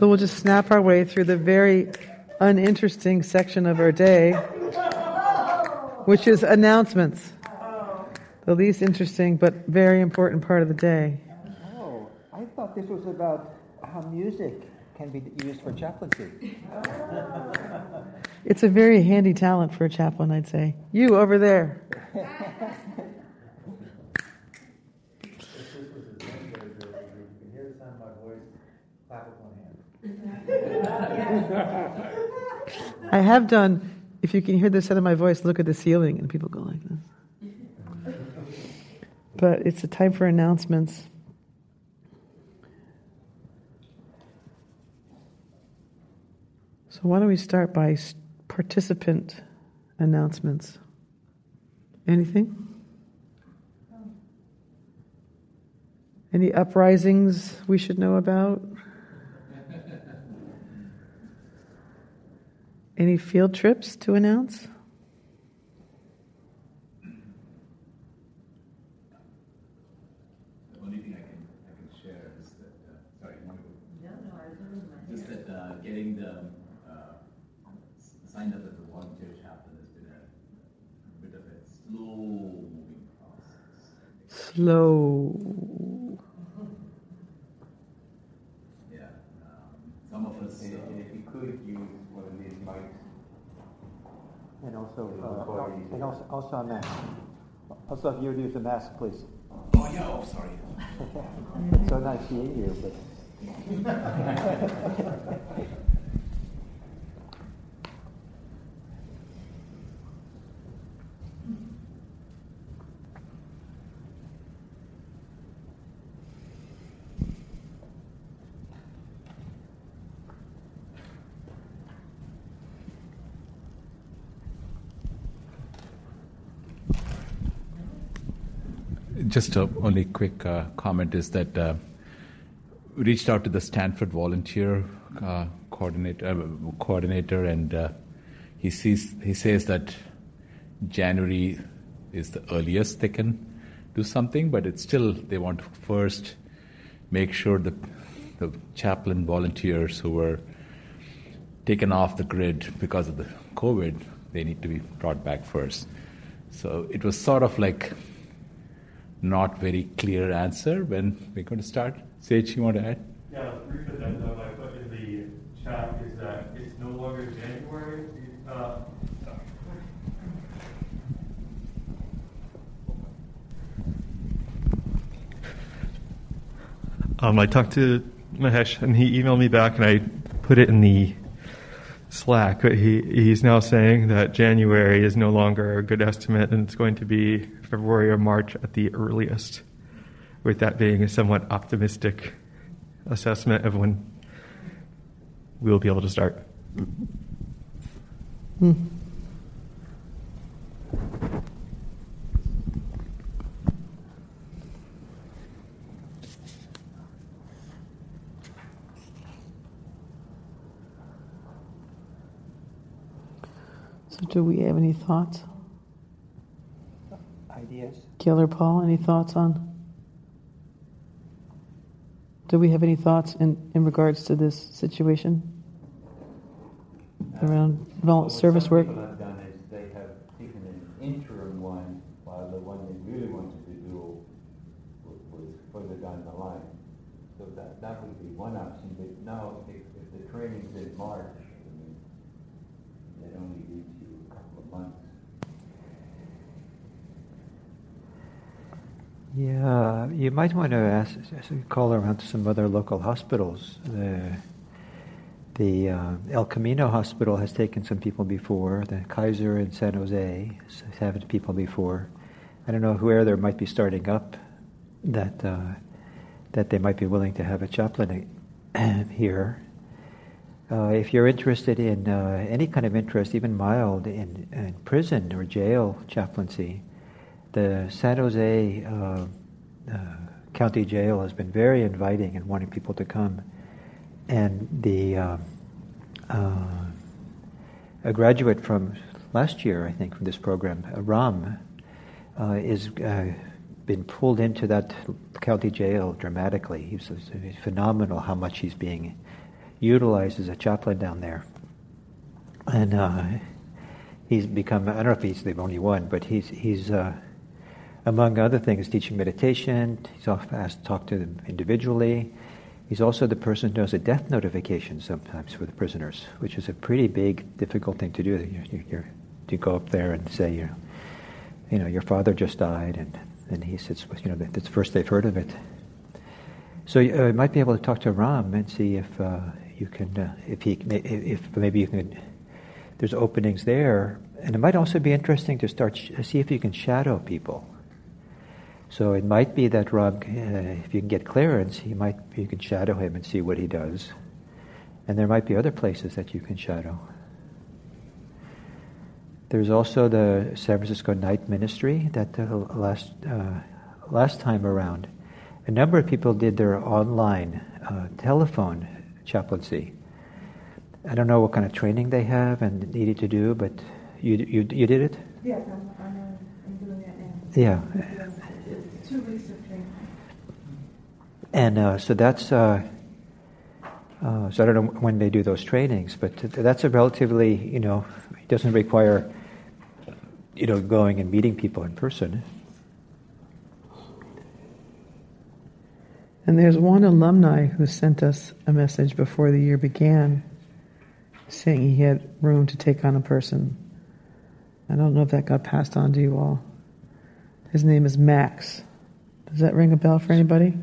So we'll just snap our way through the very uninteresting section of our day, which is announcements. The least interesting but very important part of the day. Oh, I thought this was about how music can be used for chaplaincy. It's a very handy talent for a chaplain, I'd say. You over there. I have done, if you can hear the sound of my voice, look at the ceiling, and people go like this. But it's a time for announcements. So why don't we start by participant announcements? Anything? Any uprisings we should know about? Any field trips to announce? The only thing I can share is that getting the signed up as a volunteer chaplain has been a bit of a slow-moving process. Slow. Yeah, some of us. If you could use one of these mics, and also a mask. Also, if you would use a mask, please. Oh yeah, oh sorry. So nice seeing you, but. Just a only quick comment is that we reached out to the Stanford volunteer coordinator, and he says that January is the earliest they can do something, but it's still they want to first make sure the chaplain volunteers who were taken off the grid because of the COVID, they need to be brought back first. So it was sort of like not very clear answer when we're going to start. Sage, you want to add? Yeah, a brief addendum I put in the chat is that it's no longer January. I talked to Mahesh and he emailed me back and I put it in the Slack, but he's now saying that January is no longer a good estimate and it's going to be February or March at the earliest, with that being a somewhat optimistic assessment of when we'll be able to start. So do we have any thoughts? Ideas? Gil or Paul, any thoughts on? Do we have any thoughts in regards to this situation around service work? What some people have done is they have taken an interim one while the one they really wanted to do was further down the line. So that would be one option. But now, if the training's in March, I mean, that only gives you a couple of months. Yeah, you might want to call around to some other local hospitals. The El Camino Hospital has taken some people before. The Kaiser in San Jose has had people before. I don't know where there might be starting up that they might be willing to have a chaplain here. If you're interested in any kind of interest, even mild, in prison or jail chaplaincy, the San Jose County Jail has been very inviting and wanting people to come. And a graduate from last year, I think, from this program, Ram, is been pulled into that county jail dramatically. It's phenomenal how much he's being utilized as a chaplain down there. And he's become, I don't know if he's the only one, but he's among other things, teaching meditation. He's often asked to talk to them individually. He's also the person who does a death notification sometimes for the prisoners, which is a pretty big, difficult thing to do. You go up there and say, your father just died, and he sits with, that's the first they've heard of it. So you might be able to talk to Ram and see if you can, if maybe you can. There's openings there, and it might also be interesting to see if you can shadow people. So it might be that Rob, if you can get clearance, you can shadow him and see what he does. And there might be other places that you can shadow. There's also the San Francisco Night Ministry that last time around, a number of people did their online telephone chaplaincy. I don't know what kind of training they have and needed to do, but you did it? Yes, I'm doing it now. Yeah. It's 2 weeks of training. And so that's, so I don't know when they do those trainings, but that's a relatively, it doesn't require, going and meeting people in person. And there's one alumni who sent us a message before the year began saying he had room to take on a person. I don't know if that got passed on to you all. His name is Max. Does that ring a bell for anybody?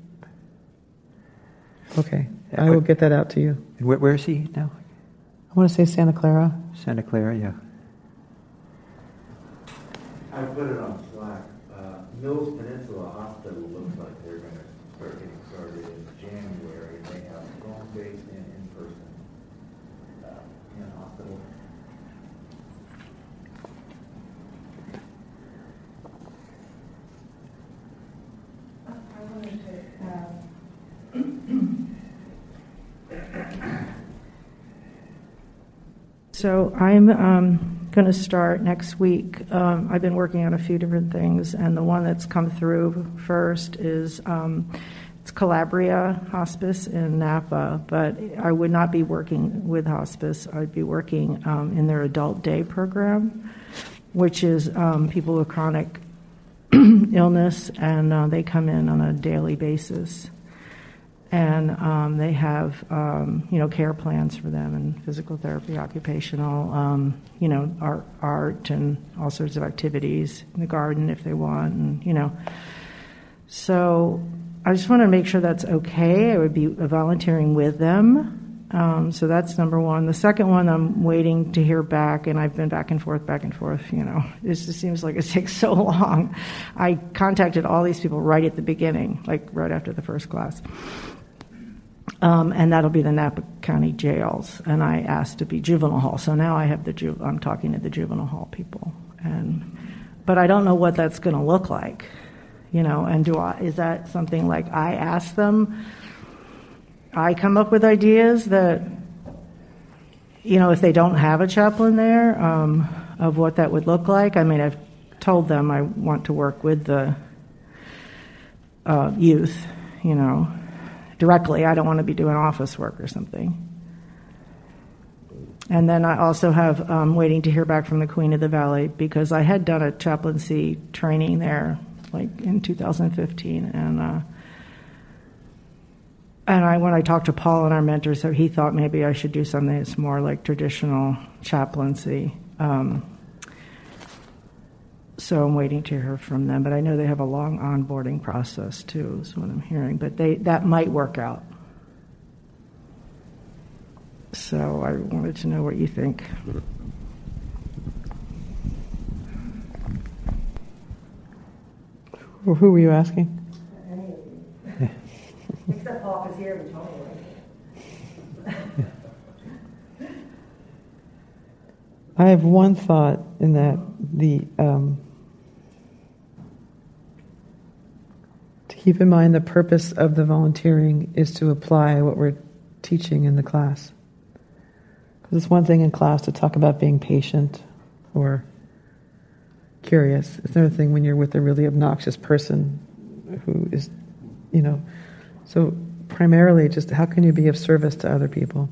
Okay, I will get that out to you. Where is he now? I want to say Santa Clara. Santa Clara, yeah. I put it on Slack. Mills Peninsula Hospital looks like they're going to start getting started in January. They have phone-based and in-person in hospital. I wanted to. So I'm going to start next week. I've been working on a few different things, and the one that's come through first is it's Calabria Hospice in Napa, but I would not be working with hospice. I'd be working in their adult day program, which is people with chronic illness, and they come in on a daily basis. And they have, care plans for them, and physical therapy, occupational, art and all sorts of activities in the garden if they want, and. So I just want to make sure that's okay. I would be volunteering with them. So that's number one. The second one, I'm waiting to hear back, and I've been back and forth. It just seems like it takes so long. I contacted all these people right at the beginning, like right after the first class. And that'll be the Napa County jails. And I asked to be juvenile hall. So now I have I'm talking to the juvenile hall people. But I don't know what that's going to look like, and is that something like I ask them? I come up with ideas that, if they don't have a chaplain there, of what that would look like. I mean, I've told them I want to work with the youth, directly. I don't want to be doing office work or something. And then I also have waiting to hear back from the Queen of the Valley, because I had done a chaplaincy training there, like in 2015, and when I talked to Paul and our mentor, so he thought maybe I should do something that's more like traditional chaplaincy. So I'm waiting to hear from them, but I know they have a long onboarding process too, is what I'm hearing. But that might work out. So I wanted to know what you think. Who were you asking? Any of you. Except Paul, because here we told you. I have one thought in that to keep in mind the purpose of the volunteering is to apply what we're teaching in the class. Because it's one thing in class to talk about being patient or curious. It's another thing when you're with a really obnoxious person who is, So primarily just how can you be of service to other people?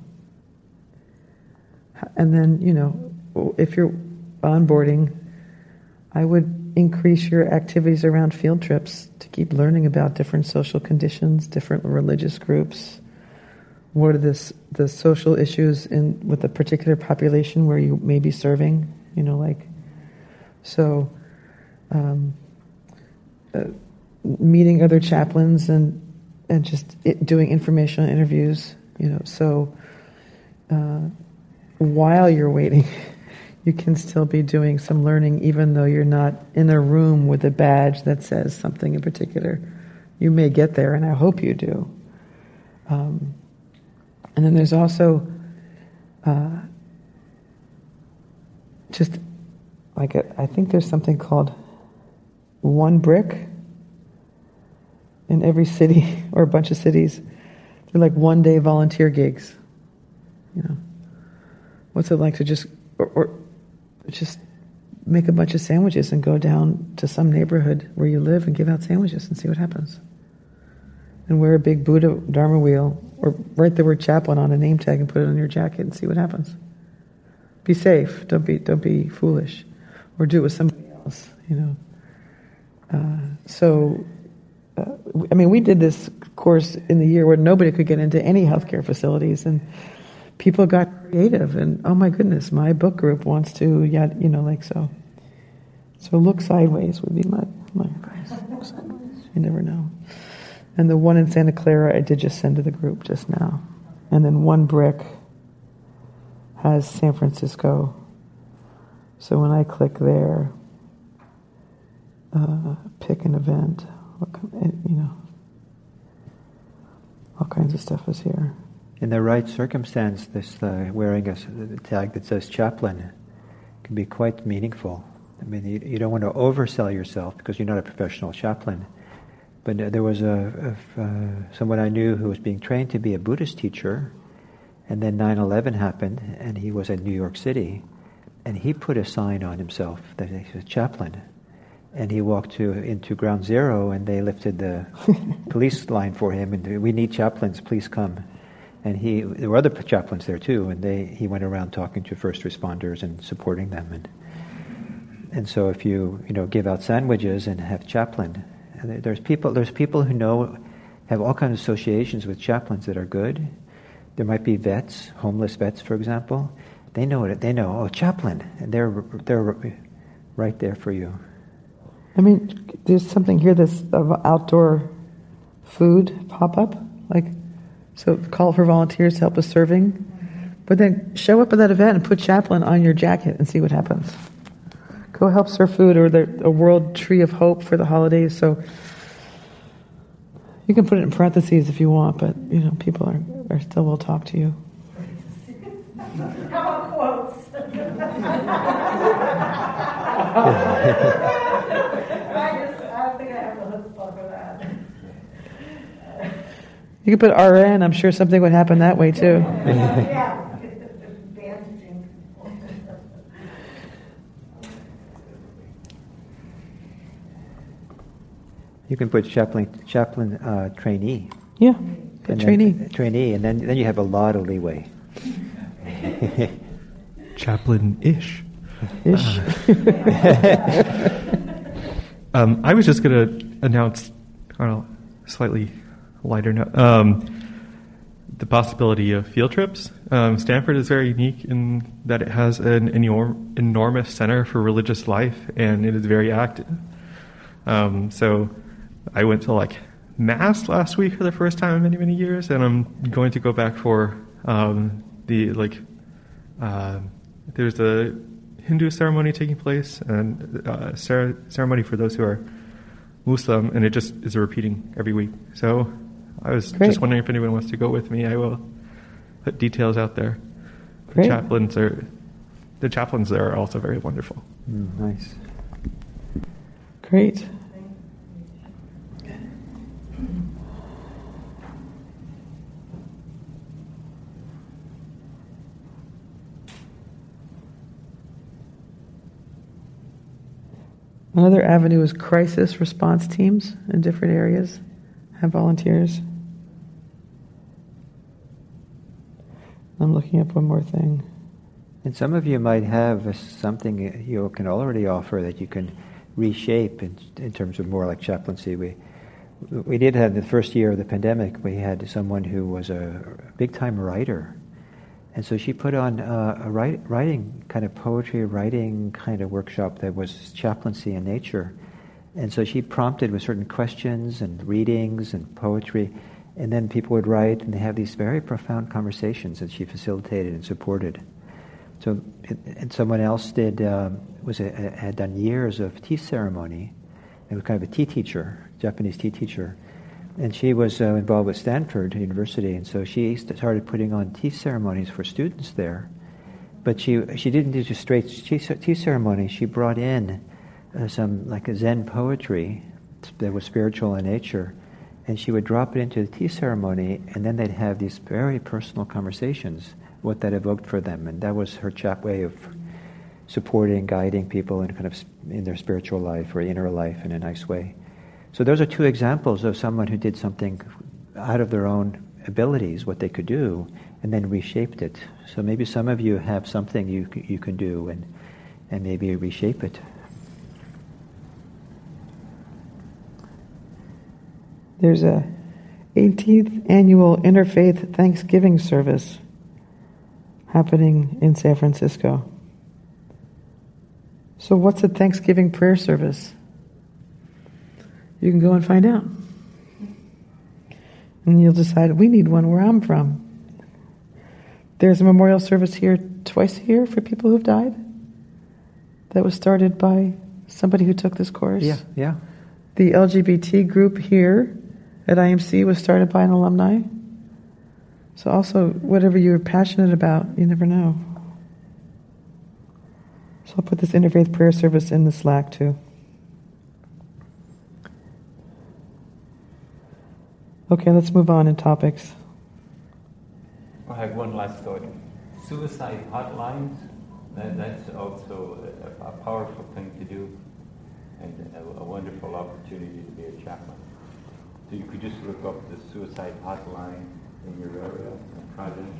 And then, if you're onboarding, I would increase your activities around field trips to keep learning about different social conditions, different religious groups. What are the social issues with a particular population where you may be serving? Meeting other chaplains and just doing informational interviews. While you're waiting, you can still be doing some learning, even though you're not in a room with a badge that says something in particular. You may get there, and I hope you do. And then there's also I think there's something called One Brick in every city or a bunch of cities. They're like one-day volunteer gigs. What's it like to just make a bunch of sandwiches and go down to some neighborhood where you live and give out sandwiches and see what happens? And wear a big Buddha Dharma wheel, or write the word chaplain on a name tag and put it on your jacket and see what happens. Be safe. Don't be foolish, or do it with somebody else. We did this course in the year where nobody could get into any healthcare facilities, and people got creative. And oh my goodness, my book group wants to, so. So look sideways would be my advice. Look sideways. You never know. And the one in Santa Clara I did just send to the group just now. And then One Brick has San Francisco. So when I click there, pick an event, all kinds of stuff is here. In the right circumstance, this wearing a tag that says chaplain can be quite meaningful. I mean, you don't want to oversell yourself because you're not a professional chaplain. But there was someone I knew who was being trained to be a Buddhist teacher, and then 9/11 happened, and he was in New York City, and he put a sign on himself that he was a chaplain. And he walked into Ground Zero, and they lifted the police line for him, and we need chaplains, please come. And there were other chaplains there too, and he went around talking to first responders and supporting them. And so if you give out sandwiches and have chaplain, there's people who have all kinds of associations with chaplains that are good. There might be vets, homeless vets, for example. They know it. They know, oh, chaplain, and they're right there for you. I mean, there's something here that's of outdoor food pop-up, so call for volunteers to help with serving, but then show up at that event and put chaplain on your jacket and see what happens. Go help serve food, or a World Tree of Hope for the holidays. So you can put it in parentheses if you want, but people are still will talk to you. How about quotes? I think I have the chutzpah for that. You could put RN. I'm sure something would happen that way too. Yeah. Bandaging. You can put chaplain trainee. Yeah, trainee, and then you have a lot of leeway. Chaplain-ish. I was just going to announce, slightly lighter note, the possibility of field trips. Stanford is very unique in that it has an enormous center for religious life, and it is very active. So I went to Mass last week for the first time in many, many years, and I'm going to go back for there's a Hindu ceremony taking place and ceremony for those who are Muslim, and it just is repeating every week. So I was just wondering if anyone wants to go with me. I will put details out there. Great. The chaplains there are also very wonderful. Nice. Great. Another avenue is crisis response teams in different areas. Have volunteers. I'm looking up one more thing. And some of you might have something you can already offer that you can reshape in terms of more like chaplaincy. We did have the first year of the pandemic, we had someone who was a big-time writer. And so she put on a writing kind of poetry writing kind of workshop that was chaplaincy in nature. And so she prompted with certain questions and readings and poetry, and then people would write, and they have these very profound conversations that she facilitated and supported. So, and someone else had done years of tea ceremony, and was kind of a tea teacher, Japanese tea teacher, and she was involved with Stanford University, and so she started putting on tea ceremonies for students there. But she didn't do just straight tea ceremony. She brought in some like a Zen poetry that was spiritual in nature, and she would drop it into the tea ceremony, and then they'd have these very personal conversations, what that evoked for them, and that was her way of supporting, guiding people in kind of in their spiritual life or inner life in a nice way. So those are two examples of someone who did something out of their own abilities, what they could do, and then reshaped it. So maybe some of you have something you can do and maybe reshape it. There's a 18th annual Interfaith Thanksgiving service happening in San Francisco. So what's a Thanksgiving prayer service? You can go and find out. And you'll decide, we need one where I'm from. There's a memorial service here twice a year for people who've died. That was started by somebody who took this course. Yeah. The LGBT group here at IMC was started by an alumni. So also, whatever you're passionate about, you never know. So I'll put this interfaith prayer service in the Slack too. Okay, let's move on in topics. I have one last thought. Suicide hotlines, that's also a powerful thing to do and a wonderful opportunity to be a chaplain. So you could just look up the suicide hotline in your area and try to...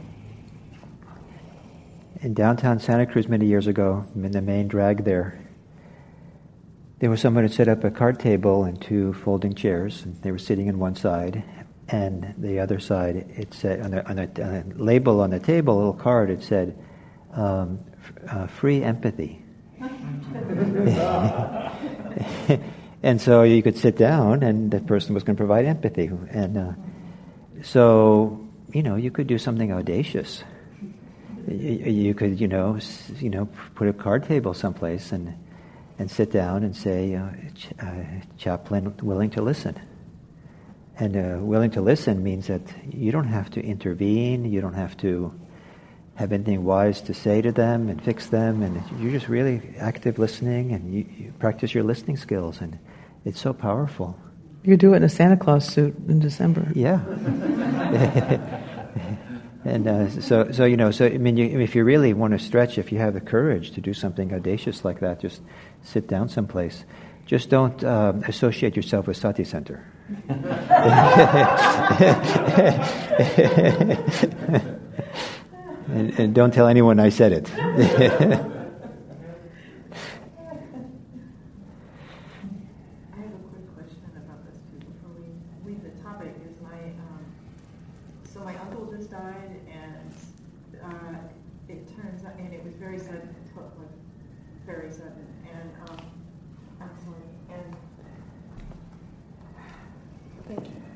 In downtown Santa Cruz many years ago, in the main drag there was someone who set up a card table and two folding chairs, and they were sitting on one side, and the other side, it said, on a label on the table, a little card, it said, free empathy. And so you could sit down, and that person was going to provide empathy. And so, you could do something audacious. You could, put a card table someplace and sit down and say, chaplain willing to listen. And willing to listen means that you don't have to intervene, you don't have to have anything wise to say to them and fix them, and you're just really active listening, and you practice your listening skills, and it's so powerful. You could do it in a Santa Claus suit in December. Yeah. And if you really want to stretch, if you have the courage to do something audacious like that, just sit down someplace. Just don't associate yourself with Sati Center. and don't tell anyone I said it. I have a quick question about this too before we leave the topic. Is my uncle just died, and it turns out, and it was very sudden, very sudden, and I'm sorry, and thank you.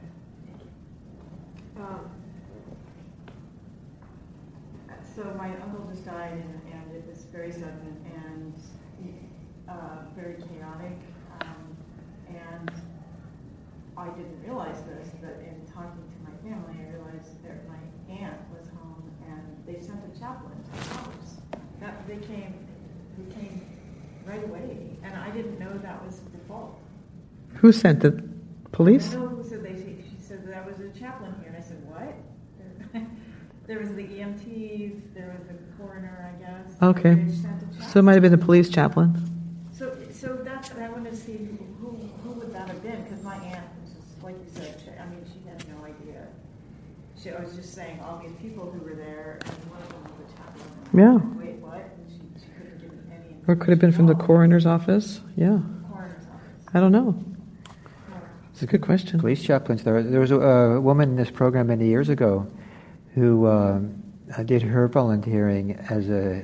So my uncle just died, and it was very sudden and very chaotic, and I didn't realize this, but in talking to my family, I realized that my aunt was home, and they sent a chaplain to the house. They came right away, and I didn't know that was the default. Who sent the police? No, she said that was a chaplain here, and I said, what? There was the EMTs, there was the coroner, I guess. Okay. They sent a chaplain. So it might have been a police chaplain. So that's, I want to see who would that have been, because my aunt was just, like you said, she had no idea. I was just saying all these people who were there, and one of them was a chaplain. Yeah. Wait, what? And she couldn't give me any information. Or it could have been from the coroner's office. Yeah. Coroner's office. I don't know. It's a good question. Police chaplains. There was a woman in this program many years ago who did her volunteering as a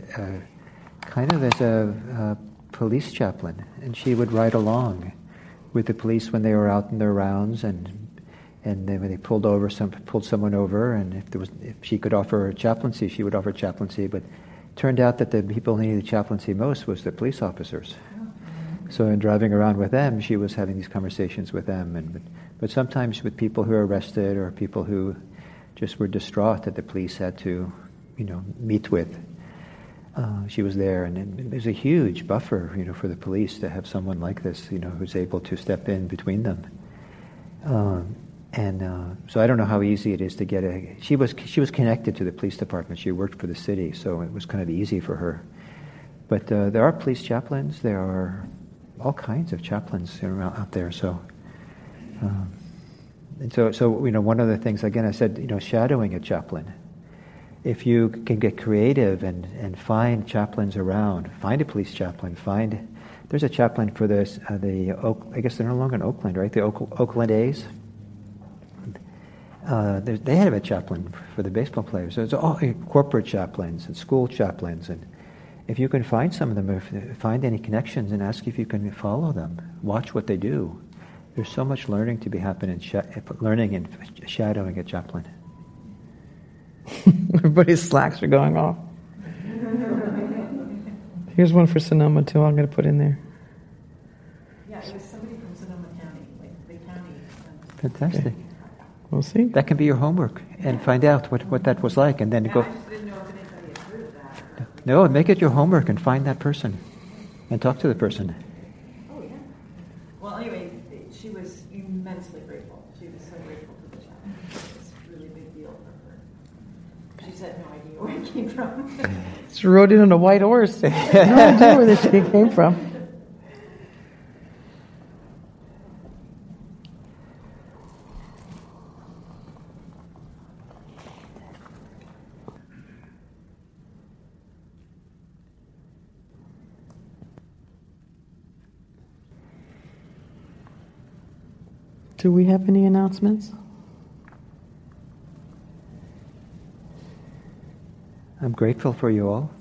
police chaplain, and she would ride along with the police when they were out in their rounds, and then when they pulled someone over, and if she could offer chaplaincy, she would offer chaplaincy. But it turned out that the people who needed chaplaincy most was the police officers. So in driving around with them, she was having these conversations with them, but sometimes with people who were arrested or people who just were distraught that the police had to, meet with. She was there, and it was a huge buffer, for the police to have someone like this, who's able to step in between them. So I don't know how easy it is to get She was connected to the police department. She worked for the city, so it was kind of easy for her. But there are police chaplains. There are all kinds of chaplains out there. So, one of the things, again, I said, shadowing a chaplain. If you can get creative and find chaplains around, find a police chaplain. There's a chaplain for this. I guess they're no longer in Oakland, right? The Oakland A's. They have a chaplain for the baseball players. So it's all corporate chaplains and school chaplains, and if you can find some of them, find any connections, and ask if you can follow them, watch what they do. There's so much learning to be happening, learning and shadowing a chaplain. Everybody's slacks are going off. Here's one for Sonoma too. I'm going to put in there. Yeah, it was somebody from Sonoma County, like the county. Fantastic. Okay. We'll see. That can be your homework, and find out what that was like, and then go. I just didn't know if anybody had heard of that. No, make it your homework and find that person, and talk to the person. Oh, yeah. Well, anyway, she was immensely grateful. She was so grateful for the challenge. It was a really big deal for her. She had no idea where it came from. She rode in on a white horse. No idea where this thing came from. Do we have any announcements? I'm grateful for you all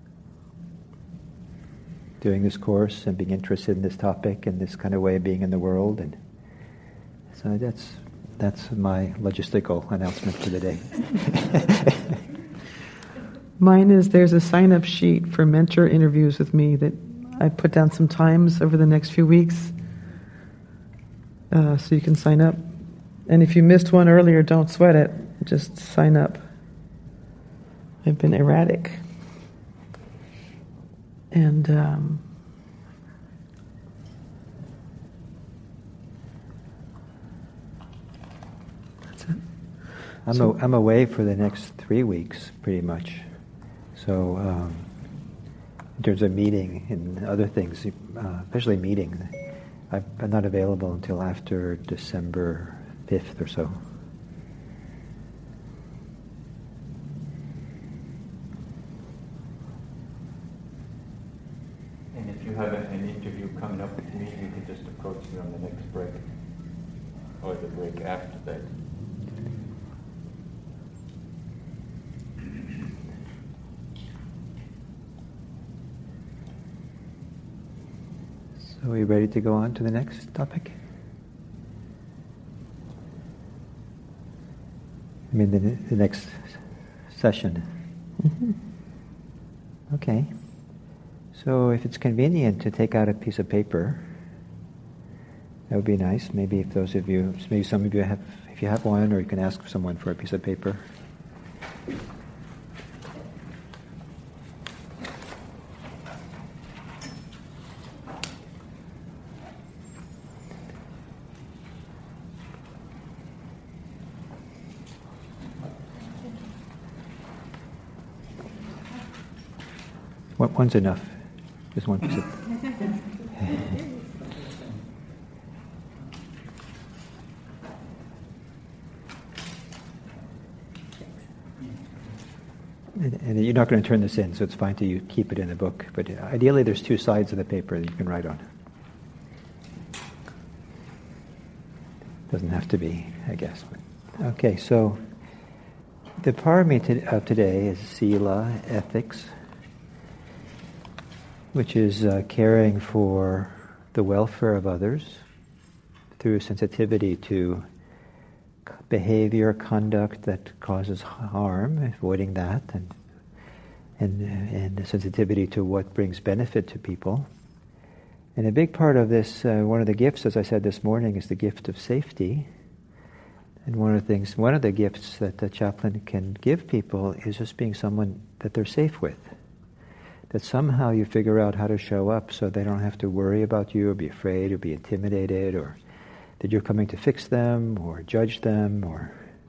doing this course and being interested in this topic and this kind of way of being in the world, and so that's my logistical announcement for the day. Mine is there's a sign-up sheet for mentor interviews with me that I put down some times over the next few weeks. So you can sign up. And if you missed one earlier, don't sweat it. Just sign up. I've been erratic. And that's it. I'm away for the next 3 weeks, pretty much. So in terms of meeting and other things, especially meeting, I'm not available until after December 5th or so. And if you have an interview coming up with me, you can just approach me on the next break or the break after that. So are you ready to go on to the next topic? I mean, the next session. Mm-hmm. Okay. So if it's convenient to take out a piece of paper, that would be nice. Maybe if those of you, maybe some of you have, if you have one, or you can ask someone for a piece of paper. One's enough. Just one piece of. And you're not going to turn this in, so it's fine to keep it in the book. But ideally, there's two sides of the paper that you can write on. Doesn't have to be, I guess. But, okay, so the parami of today is sila, ethics, which is caring for the welfare of others through sensitivity to behavior, conduct that causes harm, avoiding that, and the sensitivity to what brings benefit to people. And a big part of this, one of the gifts, as I said this morning, is the gift of safety. And one of the gifts that the chaplain can give people is just being someone that they're safe with. That somehow you figure out how to show up so they don't have to worry about you or be afraid or be intimidated, or that you're coming to fix them or judge them, or,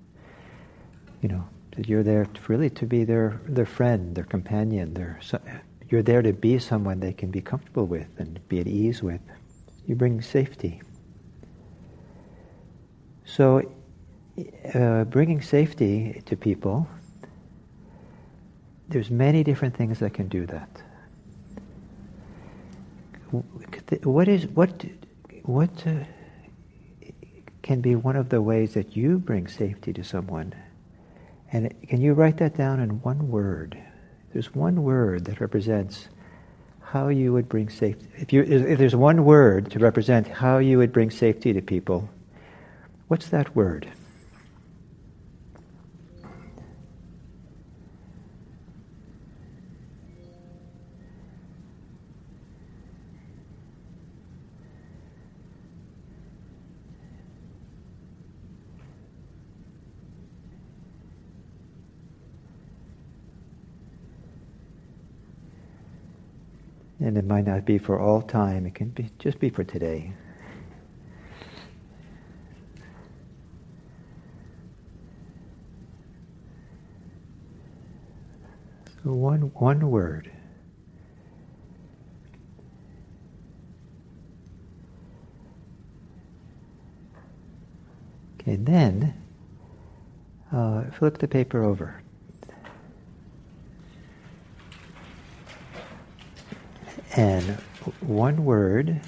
that you're there really to be their friend, their companion. You're there to be someone they can be comfortable with and be at ease with. You bring safety. So, bringing safety to people, there's many different things that can do that. What can be one of the ways that you bring safety to someone? And can you write that down in one word? There's one word that represents how you would bring safety. If there's one word to represent how you would bring safety to people, what's that word? And it might not be for all time. It can just be for today. So one word. Okay, then flip the paper over. And one word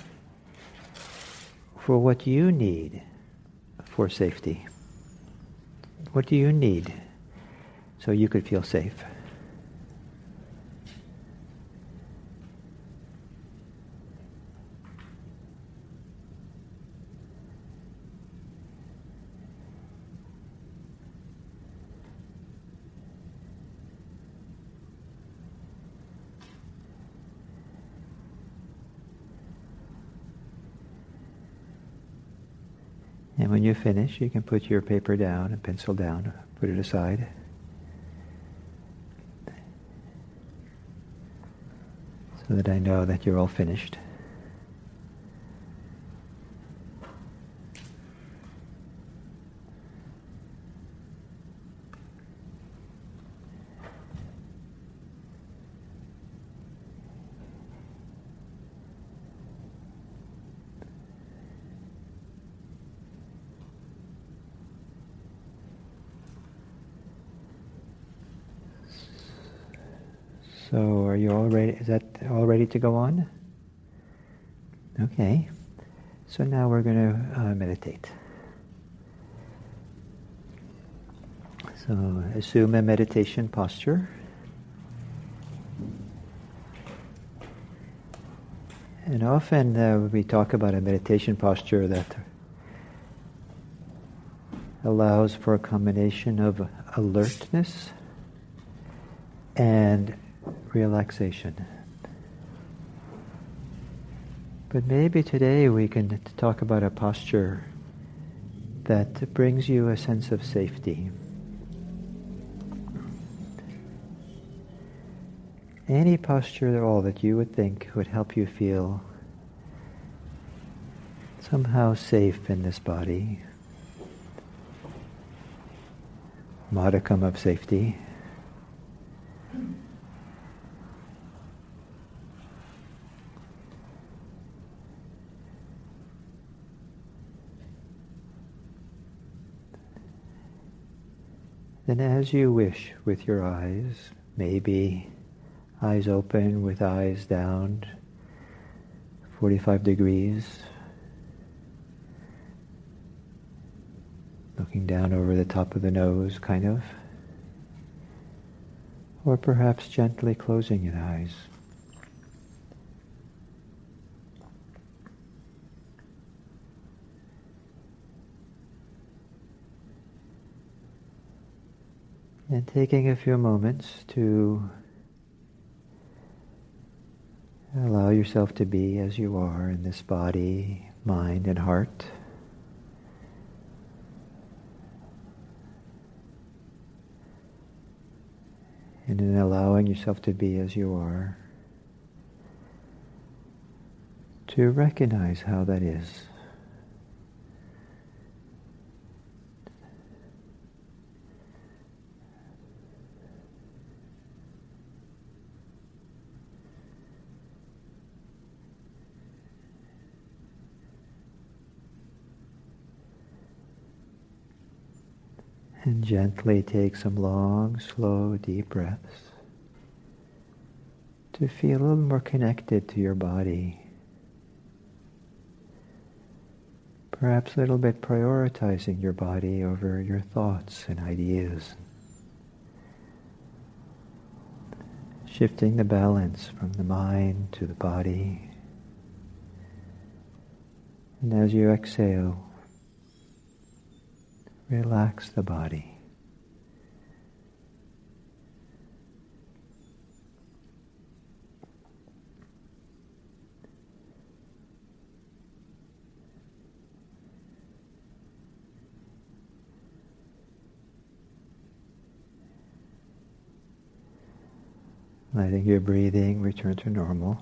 for what you need for safety. What do you need so you could feel safe? And when you finish, you can put your paper down and pencil down, put it aside. So that I know that you're all finished. So are you all ready? Is that all ready to go on? Okay. So now we're going to meditate. So assume a meditation posture. And often we talk about a meditation posture that allows for a combination of alertness and relaxation. But maybe today we can talk about a posture that brings you a sense of safety. Any posture at all that you would think would help you feel somehow safe in this body. Modicum of safety. Then as you wish with your eyes, maybe eyes open with eyes down 45 degrees, looking down over the top of the nose, kind of, or perhaps gently closing your eyes. And taking a few moments to allow yourself to be as you are in this body, mind, and heart. And in allowing yourself to be as you are, to recognize how that is. And gently take some long, slow, deep breaths to feel a little more connected to your body. Perhaps a little bit prioritizing your body over your thoughts and ideas. Shifting the balance from the mind to the body. And as you exhale, relax the body. Letting your breathing return to normal.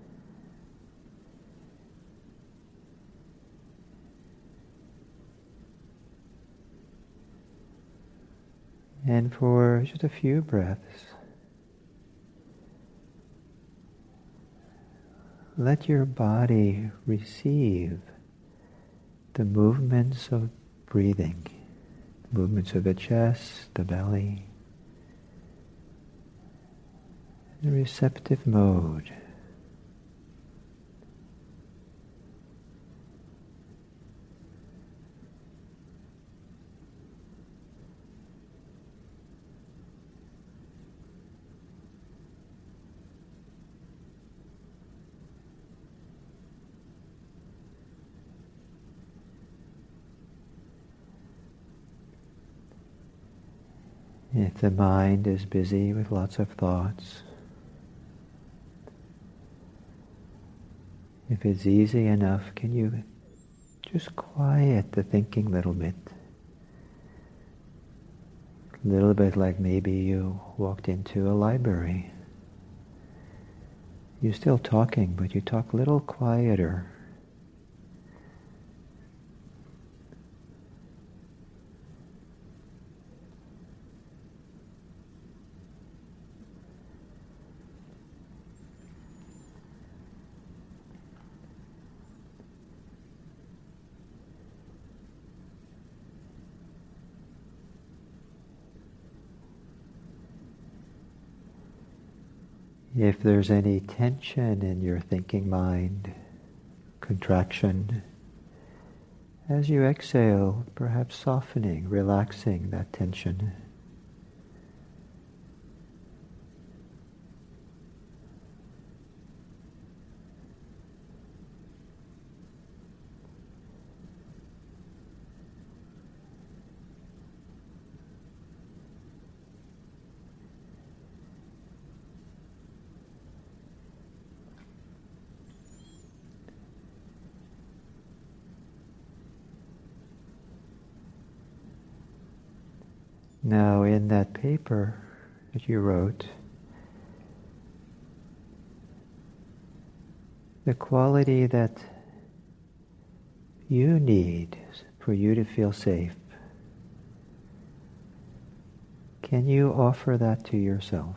And for just a few breaths, let your body receive the movements of breathing, movements of the chest, the belly, in a receptive mode. If the mind is busy with lots of thoughts, if it's easy enough, can you just quiet the thinking a little bit? A little bit like maybe you walked into a library. You're still talking, but you talk a little quieter. If there's any tension in your thinking mind, contraction, as you exhale, perhaps softening, relaxing that tension. Now, in that paper that you wrote, the quality that you need for you to feel safe, can you offer that to yourself?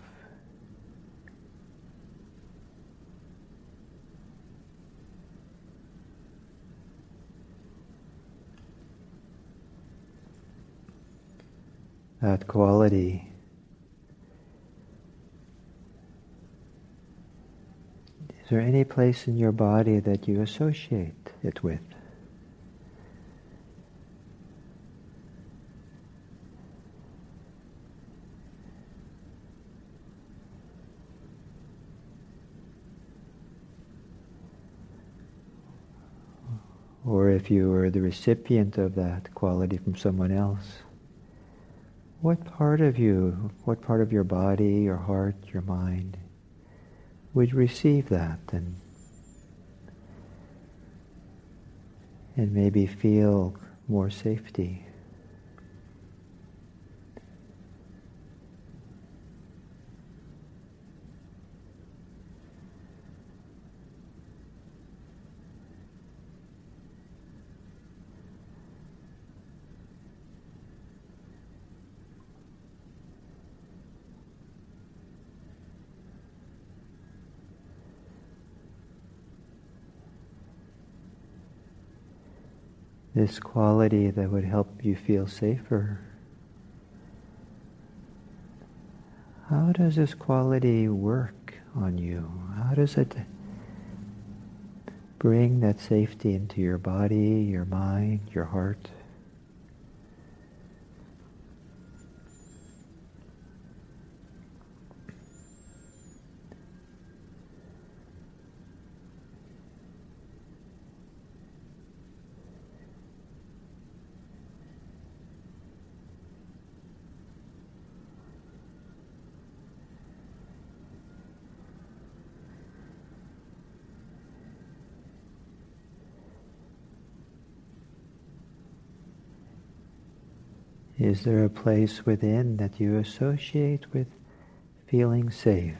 that quality. Is there any place in your body that you associate it with? Or if you were the recipient of that quality from someone else, what part of you, what part of your body, your heart, your mind would receive that and maybe feel more safety? This quality that would help you feel safer. How does this quality work on you? How does it bring that safety into your body, your mind, your heart? Is there a place within that you associate with feeling safe?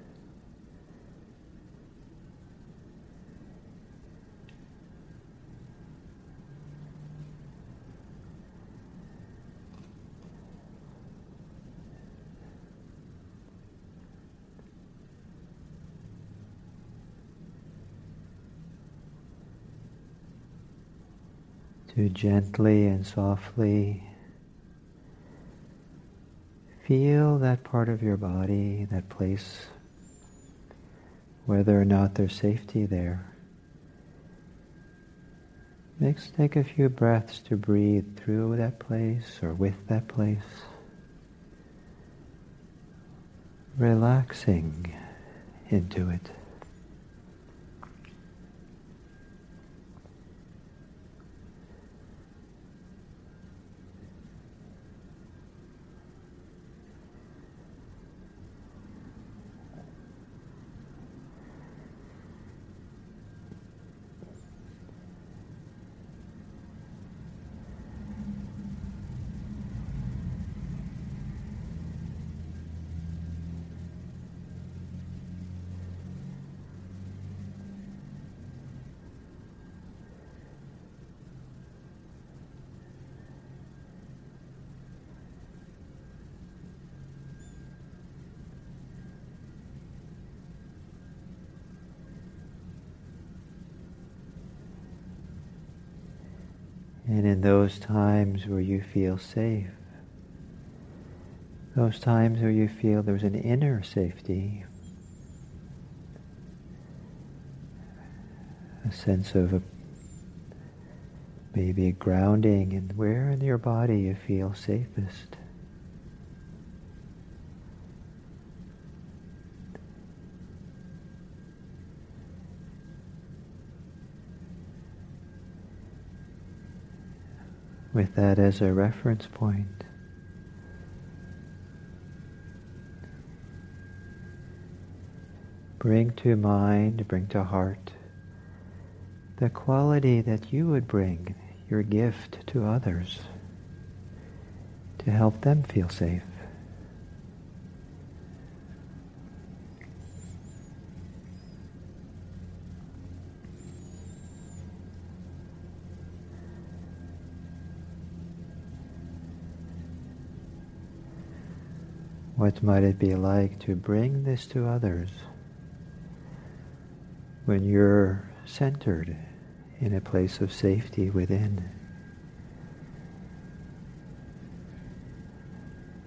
To gently and softly feel that part of your body, that place, whether or not there's safety there. Next, take a few breaths to breathe through that place or with that place. Relaxing into it. And in those times where you feel safe, those times where you feel there's an inner safety, a sense of maybe grounding, and where in your body you feel safest. With that as a reference point, bring to mind, bring to heart the quality that you would bring, your gift to others, to help them feel safe. What might it be like to bring this to others when you're centered in a place of safety within?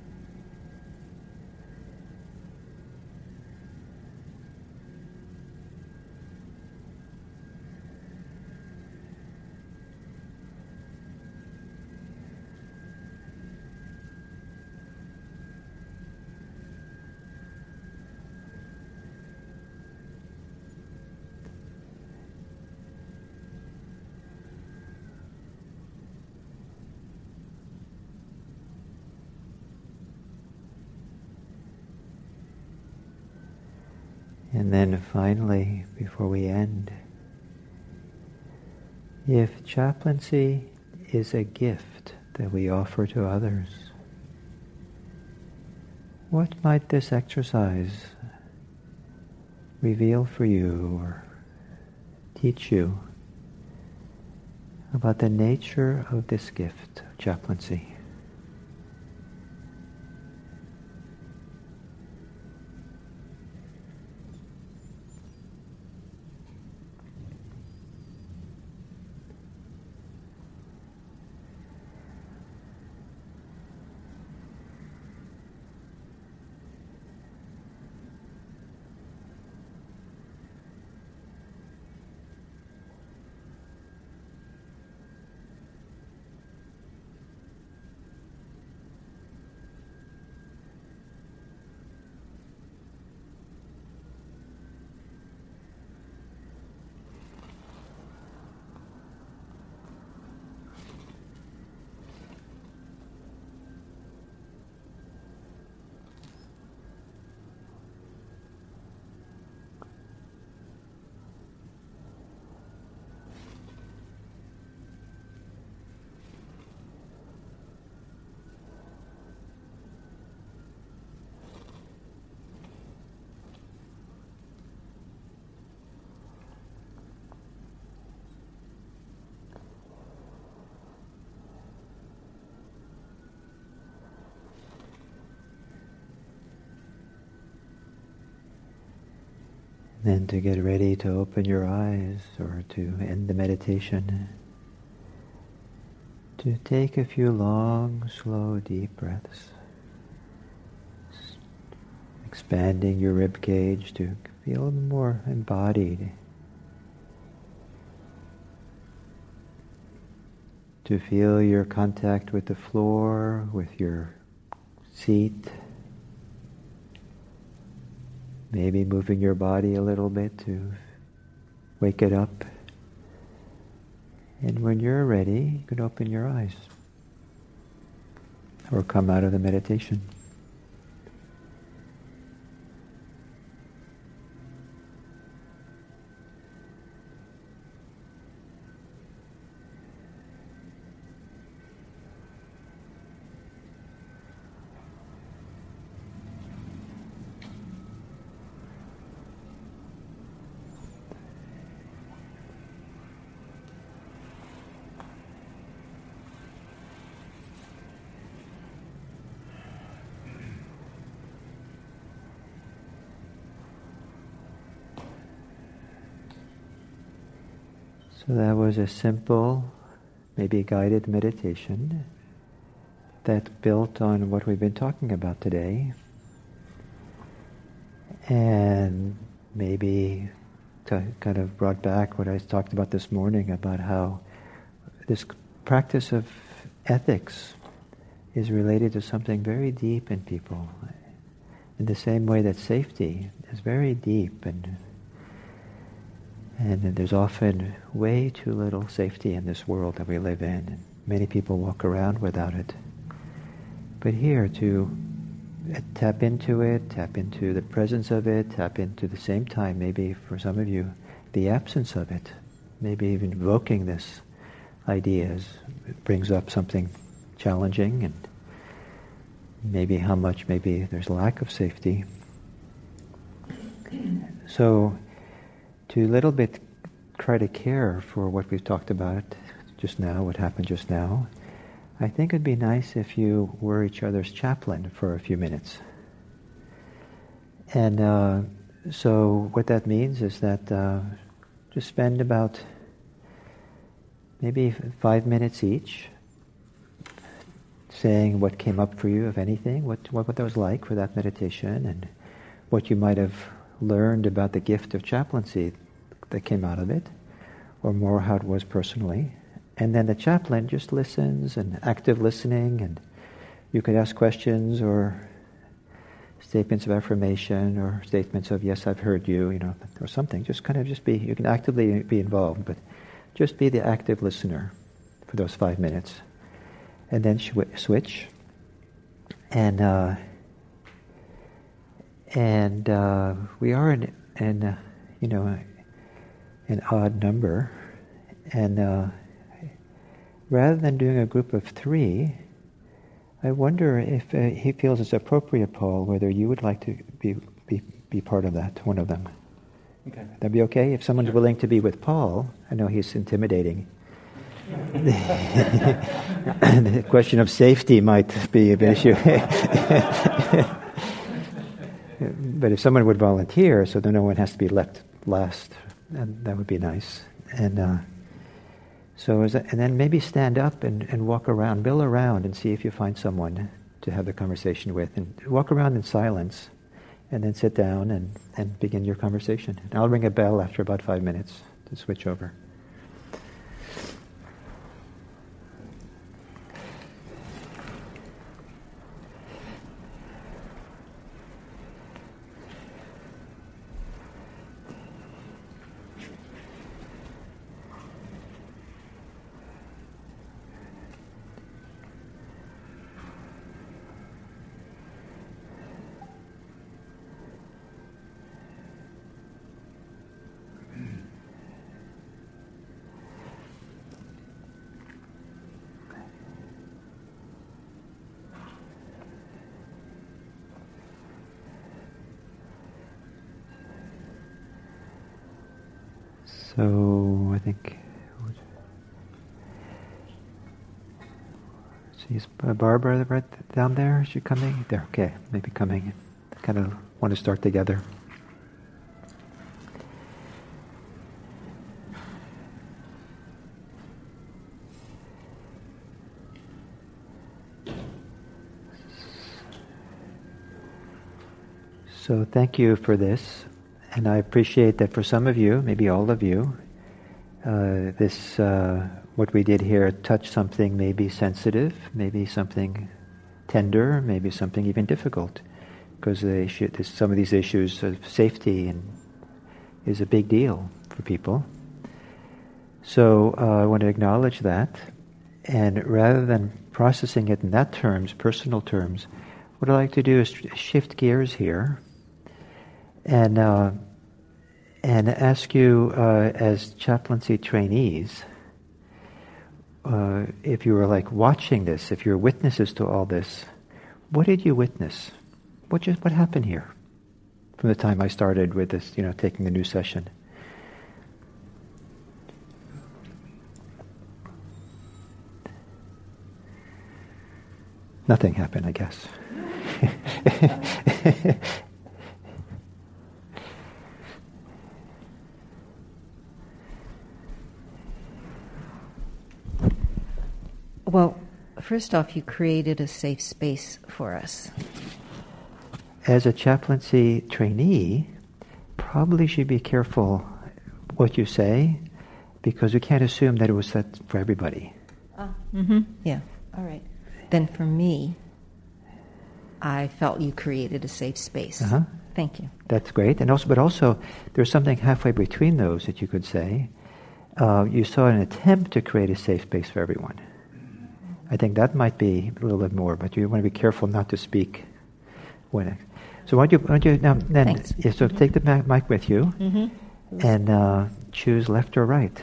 And then finally, before we end, if chaplaincy is a gift that we offer to others, what might this exercise reveal for you or teach you about the nature of this gift of chaplaincy? Then to get ready to open your eyes or to end the meditation, to take a few long, slow, deep breaths, expanding your rib cage to feel more embodied, to feel your contact with the floor, with your seat. Maybe moving your body a little bit to wake it up. And when you're ready, you can open your eyes or come out of the meditation. So that was a simple, maybe guided meditation that built on what we've been talking about today, and maybe kind of brought back what I talked about this morning about how this practice of ethics is related to something very deep in people, in the same way that safety is very deep, and there's often way too little safety in this world that we live in, and many people walk around without it. But here, to tap into it, tap into the presence of it, tap into the same time, maybe for some of you, the absence of it, maybe even evoking this idea it brings up something challenging, and maybe how much maybe there's lack of safety. So, to a little bit try to care for what we've talked about just now, what happened just now, I think it'd be nice if you were each other's chaplain for a few minutes. And so what that means is that just spend about maybe 5 minutes each saying what came up for you, if anything, what that was like for that meditation, and what you might have learned about the gift of chaplaincy that came out of it, or more how it was personally. And then the chaplain just listens, and active listening, and you could ask questions or statements of affirmation or statements of, yes, I've heard you, or something. Just kind of you can actively be involved, but just be the active listener for those 5 minutes. And then switch. And we are in and an odd number, and rather than doing a group of 3, I wonder if he feels it's appropriate, Paul, whether you would like to be part of that, one of them. Okay. That'd be okay? If someone's willing to be with Paul, I know he's intimidating. The question of safety might be an issue. But if someone would volunteer, so that no one has to be left last, that would be nice. And and then maybe stand up and walk around, bill around, and see if you find someone to have the conversation with, and walk around in silence, and then sit down and begin your conversation. And I'll ring a bell after about 5 minutes to switch over. So I think, is Barbara right down there? Is she coming? There, okay, maybe coming. I kind of want to start together. So thank you for this. And I appreciate that for some of you, maybe all of you, what we did here touched something maybe sensitive, maybe something tender, maybe something even difficult, because some of these issues of safety is a big deal for people. So I want to acknowledge that, and rather than processing it in that terms, personal terms, what I'd like to do is shift gears here. And ask you, as chaplaincy trainees, if you were like watching this, if you're witnesses to all this, what did you witness? What happened here from the time I started with this, taking the new session? Nothing happened, I guess. Well, first off, you created a safe space for us. As a chaplaincy trainee, probably should be careful what you say, because we can't assume that it was set for everybody. Yeah, all right. Then for me, I felt you created a safe space. Uh-huh. Thank you. That's great. But also, there's something halfway between those that you could say. You saw an attempt to create a safe space for everyone. I think that might be a little bit more, but you want to be careful not to speak. So why don't you now? Then, Thanks. Yeah, so take the mic with you, and choose left or right.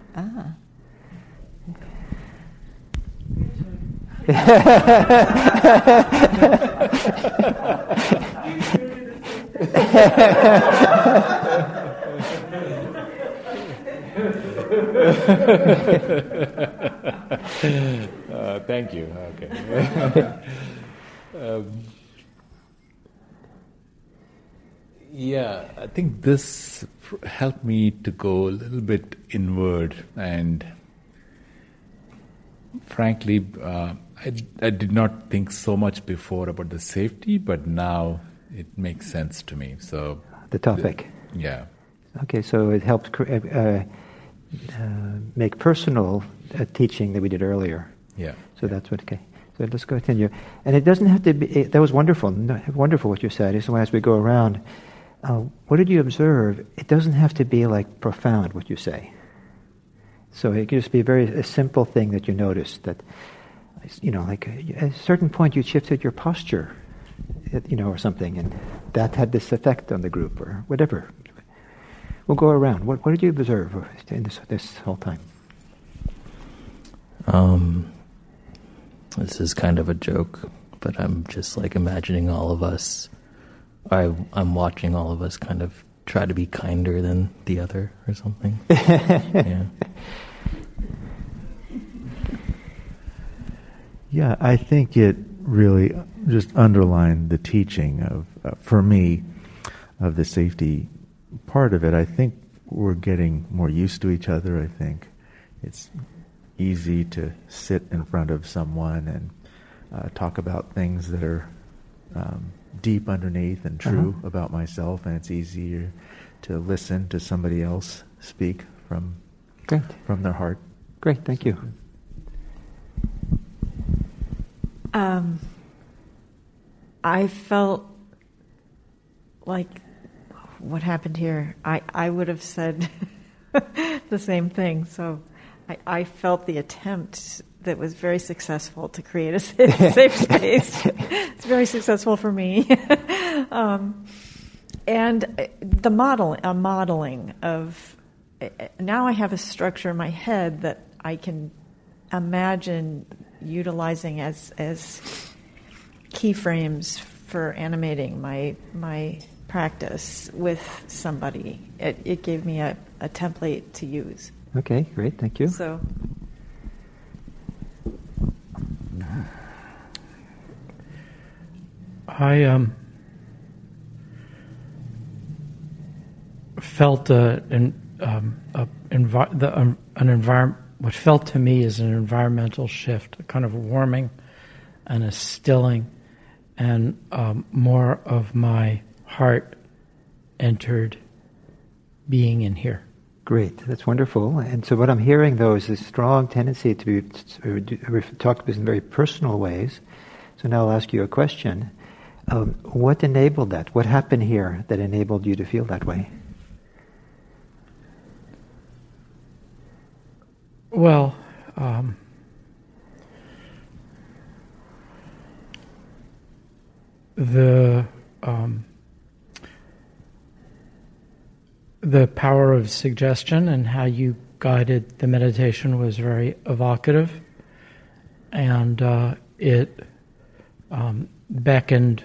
Thank you. Okay. I think this helped me to go a little bit inward, and frankly, I did not think so much before about the safety, but now it makes sense to me. So the topic. Yeah. Okay, so it helped make personal teaching that we did earlier. Yeah. So that's what. Okay. So let's continue. And it doesn't have to be. That was wonderful. Wonderful what you said. So as we go around, what did you observe? It doesn't have to be like profound what you say. So it can just be a simple thing that you noticed that, like at a certain point you shifted your posture, or something, and that had this effect on the group or whatever. We'll go around. What did you observe in this whole time? This is kind of a joke, but I'm just like imagining all of us. I'm watching all of us kind of try to be kinder than the other or something. Yeah. Yeah, I think it really just underlined the teaching of, for me, of the safety part of it. I think we're getting more used to each other. I think it's easy to sit in front of someone and talk about things that are deep underneath and true about myself, and it's easier to listen to somebody else speak from their heart. Great, thank you. I felt like what happened here, I would have said the same thing. So I felt the attempt that was very successful to create a safe space. It's very successful for me. And the modeling of, now I have a structure in my head that I can imagine utilizing as keyframes for animating my practice with somebody. It gave me a template to use. Okay, great, thank you. So, I felt an environment. What felt to me is an environmental shift, a kind of warming and a stilling, and more of my heart entered being in here. Great, that's wonderful. And so what I'm hearing, though, is a strong tendency to talk about this in very personal ways. So now I'll ask you a question. What enabled that? What happened here that enabled you to feel that way? Well, the power of suggestion and how you guided the meditation was very evocative, and it beckoned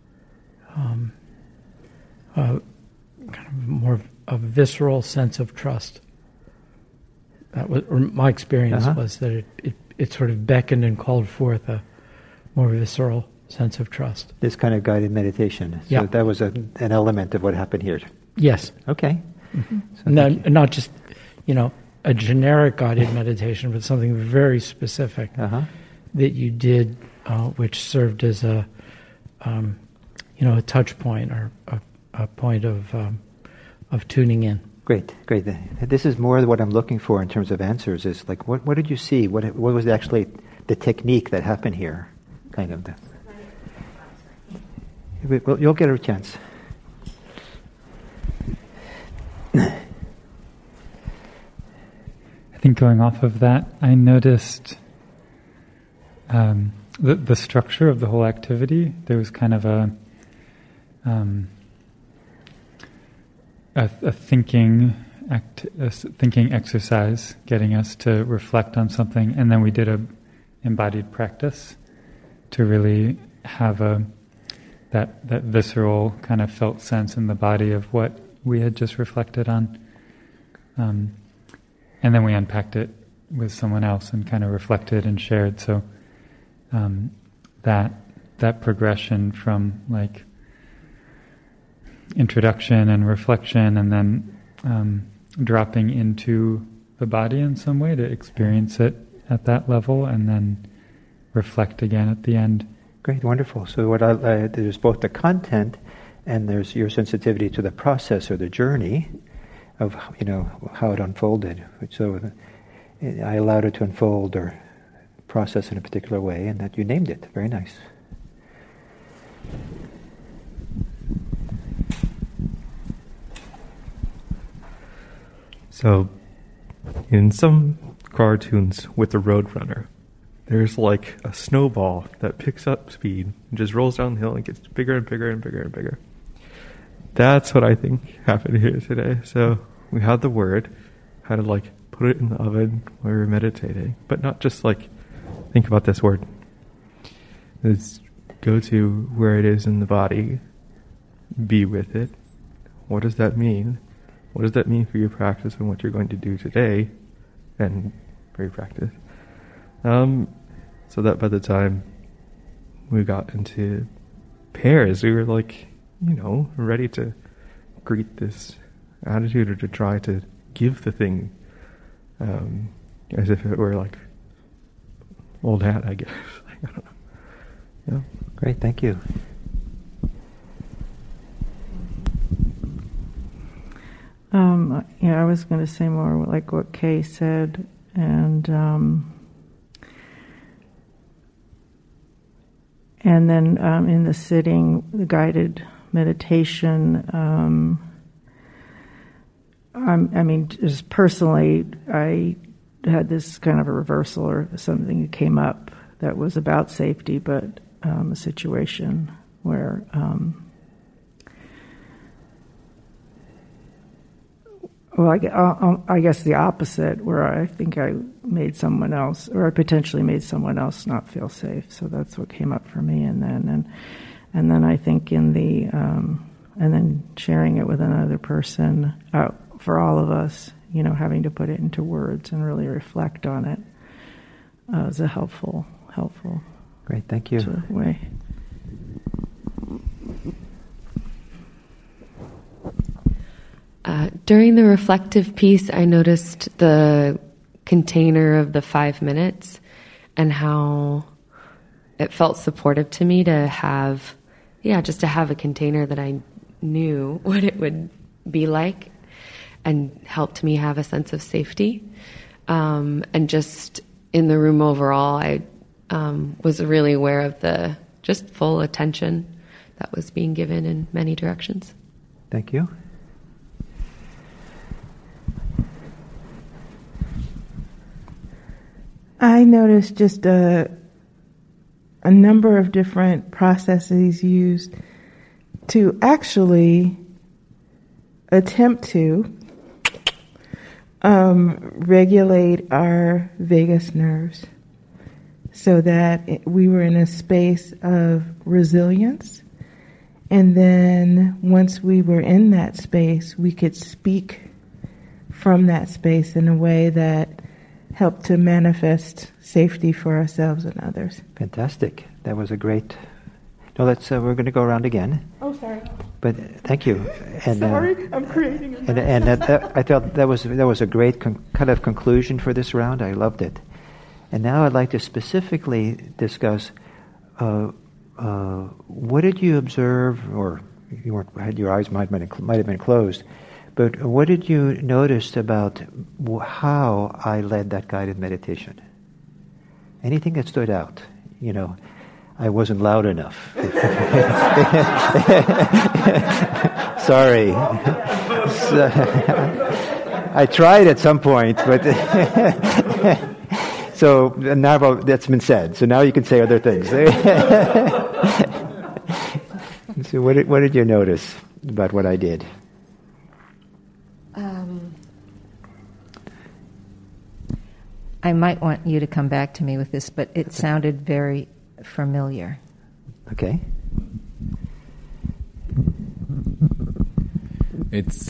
kind of more of a visceral sense of trust. That was, or my experience was that it sort of beckoned and called forth a more visceral sense of trust. This kind of guided meditation. So that was an element of what happened here. Yes. Okay. Mm-hmm. So not just, a generic guided meditation, but something very specific that you did, which served as a touch point or a point of tuning in. Great. This is more what I'm looking for in terms of answers. Is like, what did you see? What was actually the technique that happened here? Kind of. Well, you'll get a chance. I think going off of that, I noticed the structure of the whole activity. There was kind of a thinking exercise, getting us to reflect on something, and then we did a embodied practice to really have that visceral kind of felt sense in the body of what we had just reflected on, and then we unpacked it with someone else and kind of reflected and shared. So that progression from like introduction and reflection, and then dropping into the body in some way to experience it at that level, and then reflect again at the end. Great, wonderful. So there's both the content and there's your sensitivity to the process or the journey of how it unfolded. So I allowed it to unfold or process in a particular way, and that you named it. Very nice. So, in some cartoons with the Roadrunner, there's like a snowball that picks up speed and just rolls down the hill and gets bigger and bigger and bigger and bigger. that's what I think happened here today. So we had the word, had to like put it in the oven while we were meditating, but not just like think about this word. Let's go to where it is in the body, be with it. What does that mean? What does that mean for your practice and what you're going to do today and for your practice? So that by the time we got into pairs, we were like, ready to greet this attitude or to try to give the thing as if it were like old hat, I guess. I don't know. Yeah. Great, thank you. I was going to say more like what Kay said, and then in the sitting, the guided meditation, just personally, I had this kind of a reversal or something that came up that was about safety, but a situation where I guess the opposite, where I think I made someone else, or I potentially made someone else not feel safe. So that's what came up for me, and then I think in the and then sharing it with another person, for all of us, having to put it into words and really reflect on it is a helpful. Great, thank you. Way. During the reflective piece, I noticed the container of the 5 minutes and how it felt supportive to me to have, just to have a container that I knew what it would be like and helped me have a sense of safety. And just in the room overall, I was really aware of the just full attention that was being given in many directions. Thank you. I noticed just a number of different processes used to actually attempt to regulate our vagus nerves so that we were in a space of resilience. And then once we were in that space, we could speak from that space in a way that help to manifest safety for ourselves and others. Fantastic. That was a great... No, we're going to go around again. Oh, sorry. But thank you. And, sorry, I'm creating a mess. And I felt that was a great kind of conclusion for this round. I loved it. And now I'd like to specifically discuss what did you observe, or your eyes might have been closed, but what did you notice about how I led that guided meditation? Anything that stood out? I wasn't loud enough. Sorry. I tried at some point, but so now that's been said. So now you can say other things. So what did you notice about what I did? I might want you to come back to me with this, but it sounded very familiar. Okay. It's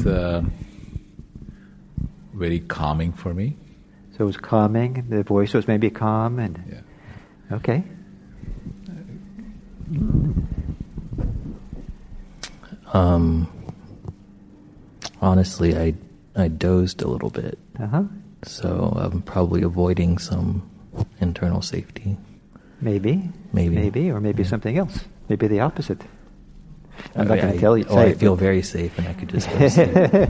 very calming for me. So it was calming. The voice was maybe calm, and okay. Honestly, I dozed a little bit. Uh-huh. So I'm probably avoiding some internal safety. Maybe, or maybe something else. Maybe the opposite. I'm not going to tell you. I feel very safe, and I could just go to sleep.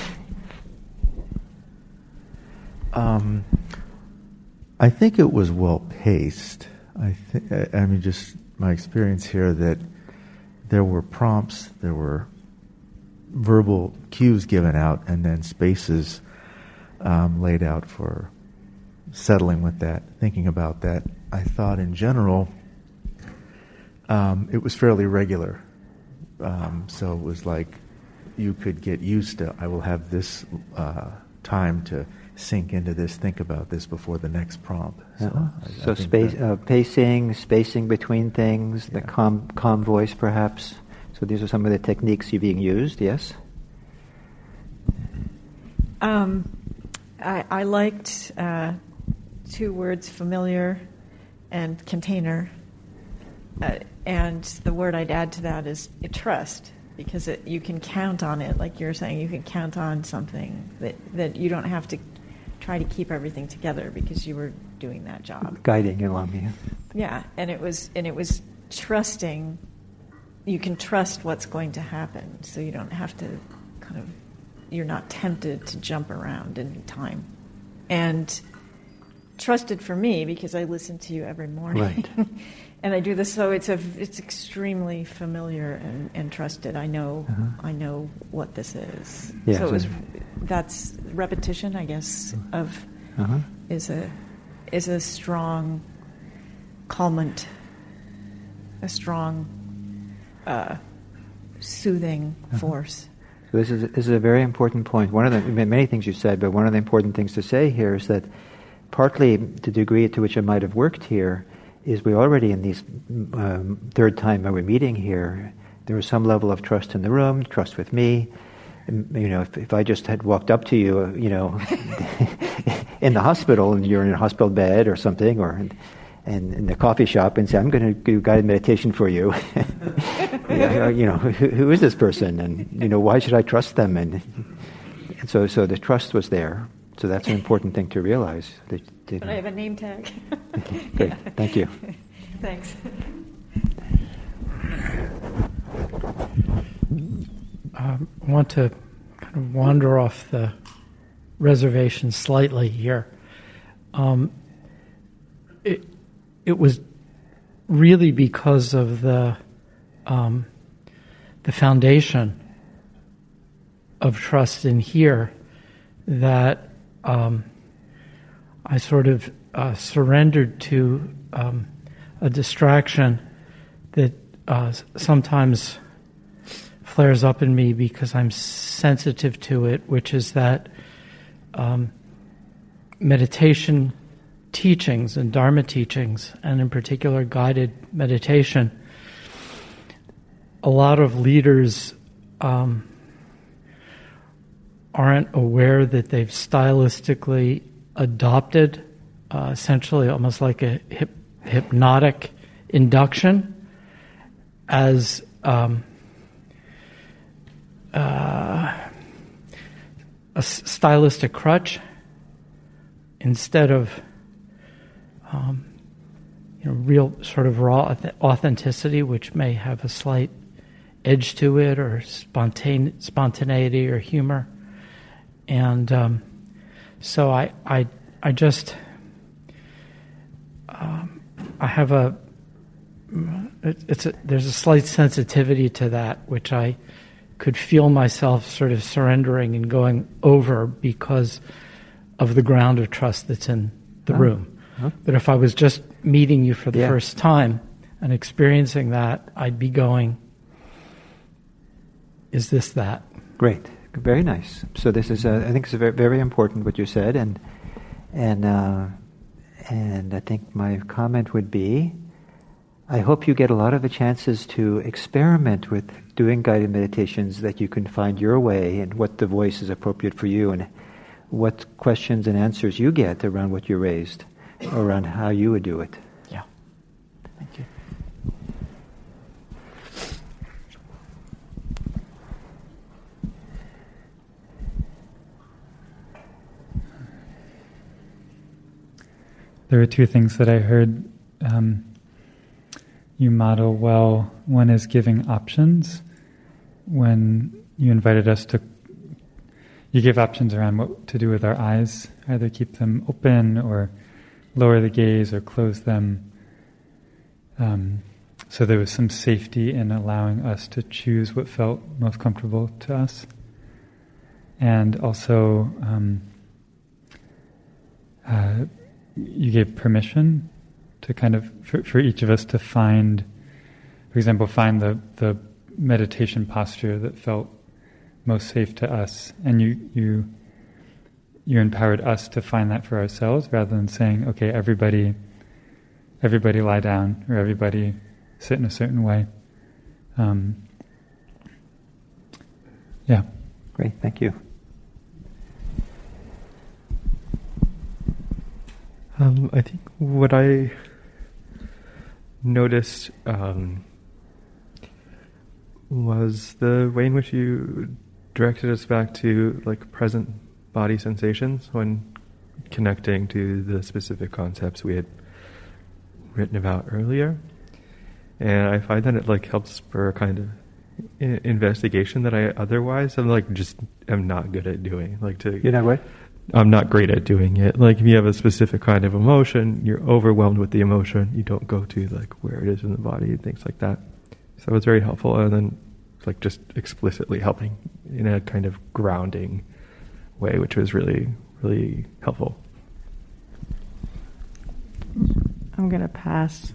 I think it was well paced. Just my experience here that there were prompts, there were verbal cues given out, and then spaces laid out for settling with that, thinking about that. I thought in general it was fairly regular. So it was like you could get used to, I will have this time to sink into this, think about this before the next prompt. So, so pacing, spacing between things, the calm voice perhaps. So these are some of the techniques being used, yes? I liked two words, familiar and container. And the word I'd add to that is trust, because you can count on it. Like you're saying, you can count on something that you don't have to try to keep everything together because you were doing that job. Guiding along me. Yeah, and it was trusting. You can trust what's going to happen, so you don't have to you're not tempted to jump around in time. And trusted for me because I listen to you every morning. Right. And I do this, so it's extremely familiar and trusted. I know what this is. Yeah, so that's repetition, I guess, of is a strong calmant, a strong soothing force. So this is a very important point. One of the many things you said, but one of the important things to say here is that partly the degree to which it might have worked here is we already in these third time that we're meeting here, there was some level of trust in the room, trust with me. If I just had walked up to you, in the hospital and you're in a hospital bed or something, or in the coffee shop and say, I'm going to do guided meditation for you. Who is this person? And, why should I trust them? And so the trust was there. So that's an important thing to realize. But I have a name tag. Good. Yeah. Thank you. Thanks. I want to kind of wander off the reservation slightly here. It was really because of the foundation of trust in here that I sort of surrendered to a distraction that sometimes flares up in me because I'm sensitive to it, which is that meditation teachings and Dharma teachings, and in particular guided meditation, a lot of leaders aren't aware that they've stylistically adopted essentially almost like a hypnotic induction as a stylistic crutch instead of real sort of raw authenticity, which may have a slight edge to it, or spontaneity or humor. And so I just I have there's a slight sensitivity to that, which I could feel myself sort of surrendering and going over because of the ground of trust that's in the room. But if I was just meeting you for the first time and experiencing that, I'd be going, is this that? Great. Very nice. So this is, I think it's very, very important what you said, and I think my comment would be, I hope you get a lot of the chances to experiment with doing guided meditations, that you can find your way and what the voice is appropriate for you, and what questions and answers you get around what you raised, around how you would do it. Yeah. Thank you. There are two things that I heard you model well. One is giving options. When you invited us to, you gave options around what to do with our eyes, either keep them open or lower the gaze or close them. So there was some safety in allowing us to choose what felt most comfortable to us. And also, you gave permission to kind of, for each of us to find, for example, find the meditation posture that felt most safe to us, and you empowered us to find that for ourselves, rather than saying, okay, everybody lie down, or everybody sit in a certain way. Yeah. Great, thank you. I think what I noticed was the way in which you directed us back to like present body sensations when connecting to the specific concepts we had written about earlier. And I find that it like helps spur a kind of investigation that I otherwise am not good at doing. You're not what? I'm not great at doing it. Like if you have a specific kind of emotion, you're overwhelmed with the emotion. You don't go to like where it is in the body and things like that. So it's very helpful, and then like just explicitly helping in a kind of grounding way, which was really, really helpful. I'm going to pass.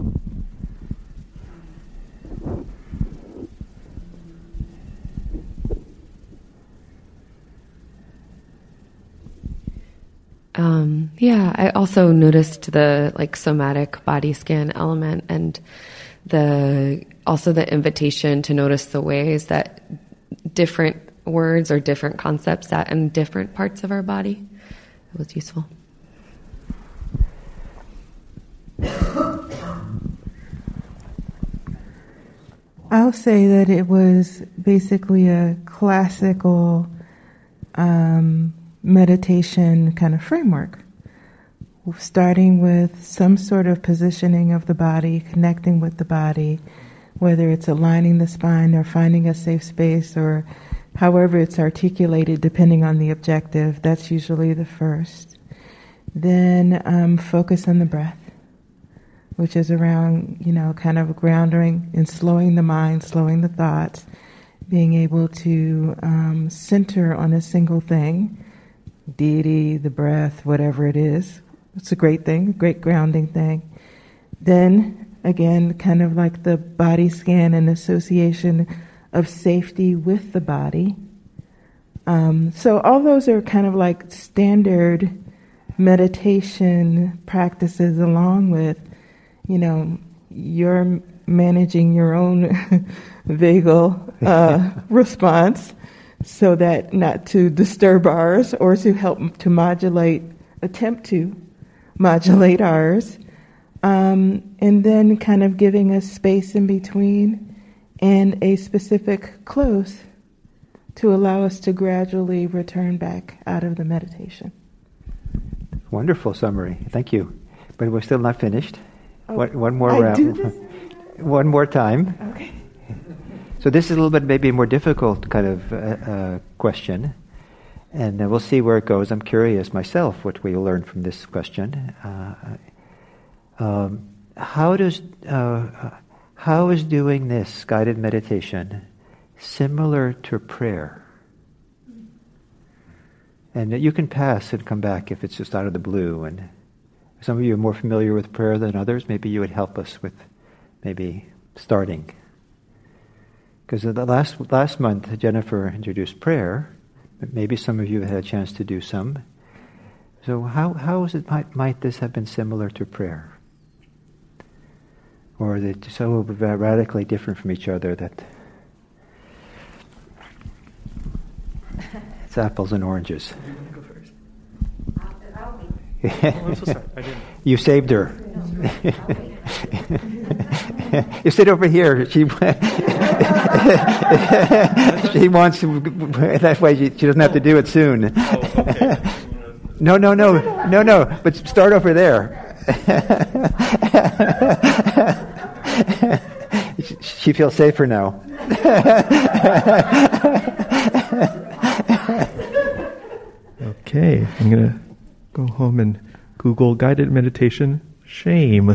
Yeah, I also noticed the like somatic body scan element, and also the invitation to notice the ways that different words or different concepts sat in different parts of our body. It was useful. I'll say that it was basically a classical meditation kind of framework, starting with some sort of positioning of the body, connecting with the body, whether it's aligning the spine or finding a safe space or however it's articulated depending on the objective. That's usually the first. Then focus on the breath, which is around, kind of grounding and slowing the mind, slowing the thoughts, being able to center on a single thing, deity, the breath, whatever it is. It's a great thing, great grounding thing. Then, again, kind of like the body scan and association of safety with the body. So all those are kind of like standard meditation practices, along with you're managing your own vagal response so that not to disturb ours or to help to attempt to modulate ours. And then kind of giving us space in between and a specific close to allow us to gradually return back out of the meditation. Wonderful summary. Thank you. But we're still not finished. One more I round. do this? One more time. Okay. So this is a little bit maybe a more difficult kind of question, and we'll see where it goes. I'm curious myself what we will learn from this question. How is doing this guided meditation similar to prayer? And you can pass and come back if it's just out of the blue. And some of you are more familiar with prayer than others. Maybe you would help us with maybe starting. Because the last month, Jennifer introduced prayer. But maybe some of you had a chance to do some. So how is it might this have been similar to prayer? Or is it so radically different from each other that it's apples and oranges? Go first. I'm so sorry. I didn't. You saved her. You sit over here. She wants to, that way she doesn't have to do it soon. Oh, okay. No. But start over there. She feels safer now. Okay, I'm going to go home and Google guided meditation shame.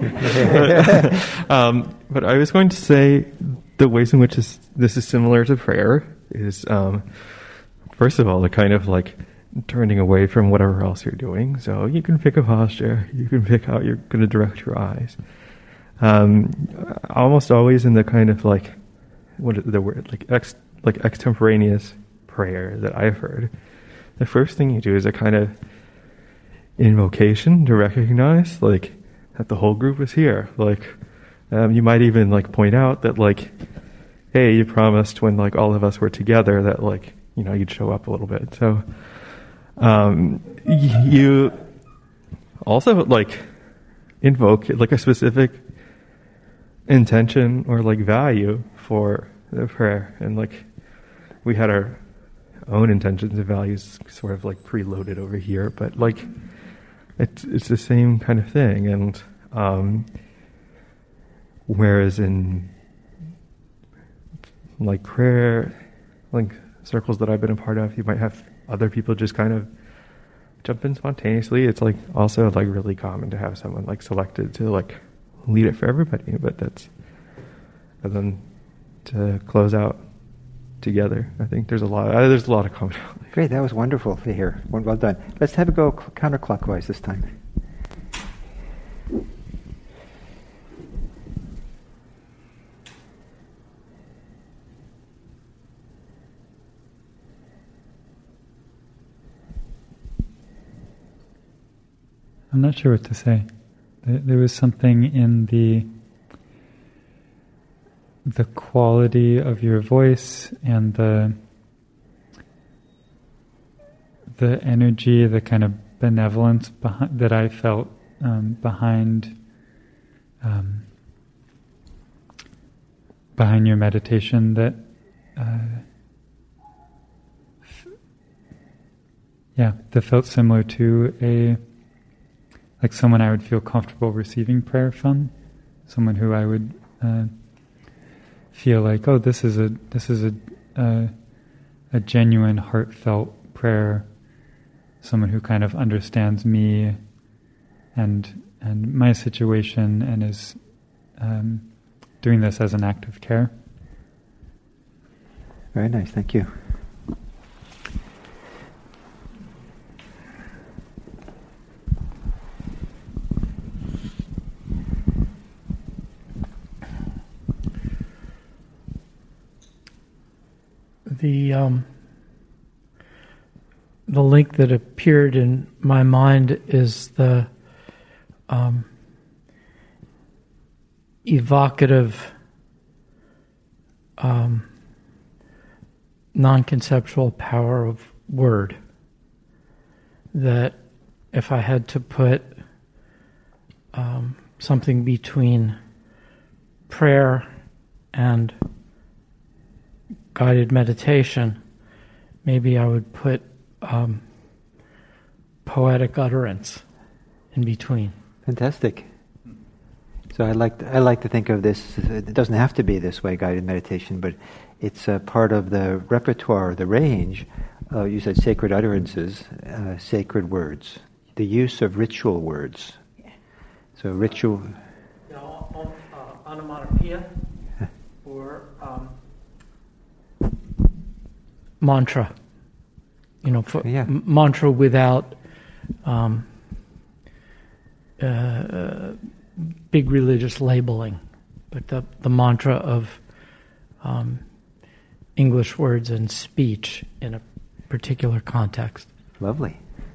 But I was going to say the ways in which this is similar to prayer is, first of all, the kind of like turning away from whatever else you're doing. So you can pick a posture, you can pick how you're going to direct your eyes. Almost always in the kind of like, what is the word, like like extemporaneous prayer that I've heard, the first thing you do is a kind of invocation to recognize like that the whole group is here. Like you might even like point out that like, hey, you promised when like all of us were together that like, you know, you'd show up a little bit. So you also like invoke like a specific intention or like value for the prayer, and like we had our own intentions and values sort of like preloaded over here, but like it's the same kind of thing. And whereas in like prayer, like circles that I've been a part of, you might have other people just kind of jump in spontaneously. It's like also like really common to have someone like selected to like lead it for everybody, but and then to close out together. I think there's a lot of commonality. Great, that was wonderful to hear. Well done. Let's have it go counterclockwise this time. I'm not sure what to say. There was something in the quality of your voice and the energy, the kind of benevolence that I felt behind your meditation that that felt similar to like someone I would feel comfortable receiving prayer from, someone who I would feel like, oh, this is a genuine, heartfelt prayer. Someone who kind of understands me and my situation and is doing this as an act of care. Very nice, thank you. The link that appeared in my mind is the evocative, non-conceptual power of word. That if I had to put something between prayer and guided meditation, maybe I would put poetic utterance in between. Fantastic. So I like to think of this. It doesn't have to be this way, guided meditation, but it's a part of the repertoire, the range. You said sacred utterances, sacred words, the use of ritual words. So ritual. Onomatopoeia or mantra. Mantra without big religious labeling, but the mantra of English words and speech in a particular context. Lovely.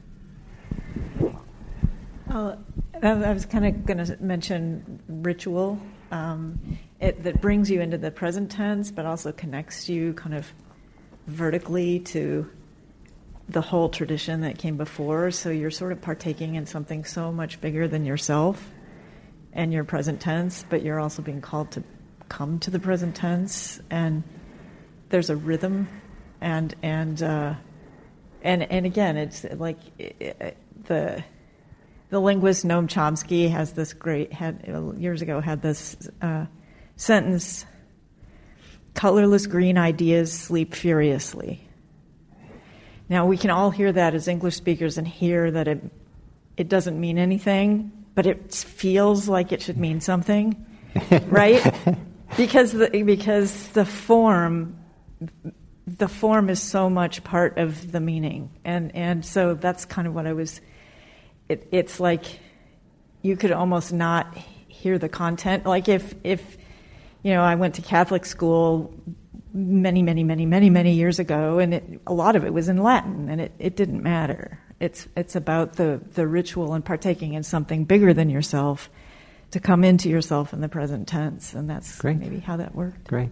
I was kind of going to mention ritual. That brings you into the present tense, but also connects you kind of vertically to the whole tradition that came before. So you're sort of partaking in something so much bigger than yourself and your present tense, but you're also being called to come to the present tense. And there's a rhythm, and again, it's like the linguist Noam Chomsky has this years ago had this sentence: "Colorless green ideas sleep furiously." Now, we can all hear that as English speakers and hear that it doesn't mean anything, but it feels like it should mean something, right? Because the form is so much part of the meaning, and so that's kind of what I was. It's like you could almost not hear the content. Like if I went to Catholic school many years ago, and a lot of it was in Latin, and it didn't matter. It's about the ritual and partaking in something bigger than yourself, to come into yourself in the present tense, and that's maybe how that worked. Great.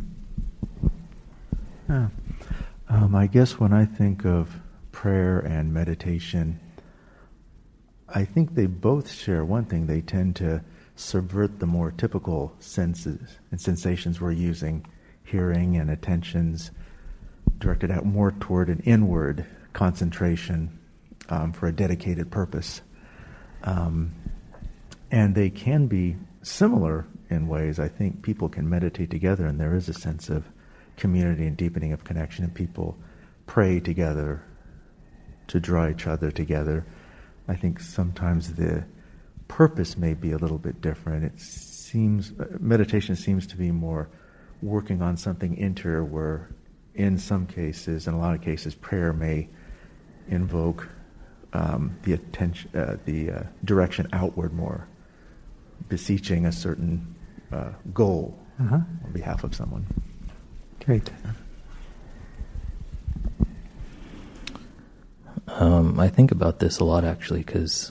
Yeah. I guess when I think of prayer and meditation, I think they both share one thing. They tend to subvert the more typical senses and sensations we're using, hearing and attentions, directed out more toward an inward concentration for a dedicated purpose. And they can be similar in ways. I think people can meditate together, and there is a sense of community and deepening of connection, and people pray together to draw each other together. I think sometimes the purpose may be a little bit different. It seems meditation seems to be more working on something interior, where in some cases, in a lot of cases, prayer may invoke the attention, the direction outward more, beseeching a certain goal on behalf of someone. Great. I think about this a lot, actually, because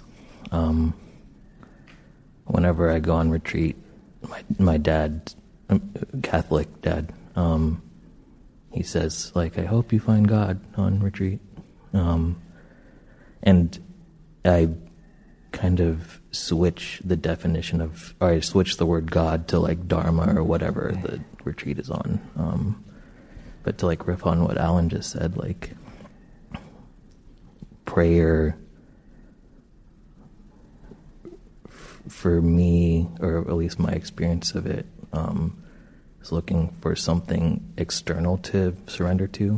whenever I go on retreat, my dad, Catholic dad, he says, like, I hope you find God on retreat. And I kind of switch the definition of, or I switch the word God to like Dharma or whatever the retreat is on. But to like riff on what Alan just said, like prayer for me, or at least my experience of it, is looking for something external to surrender to.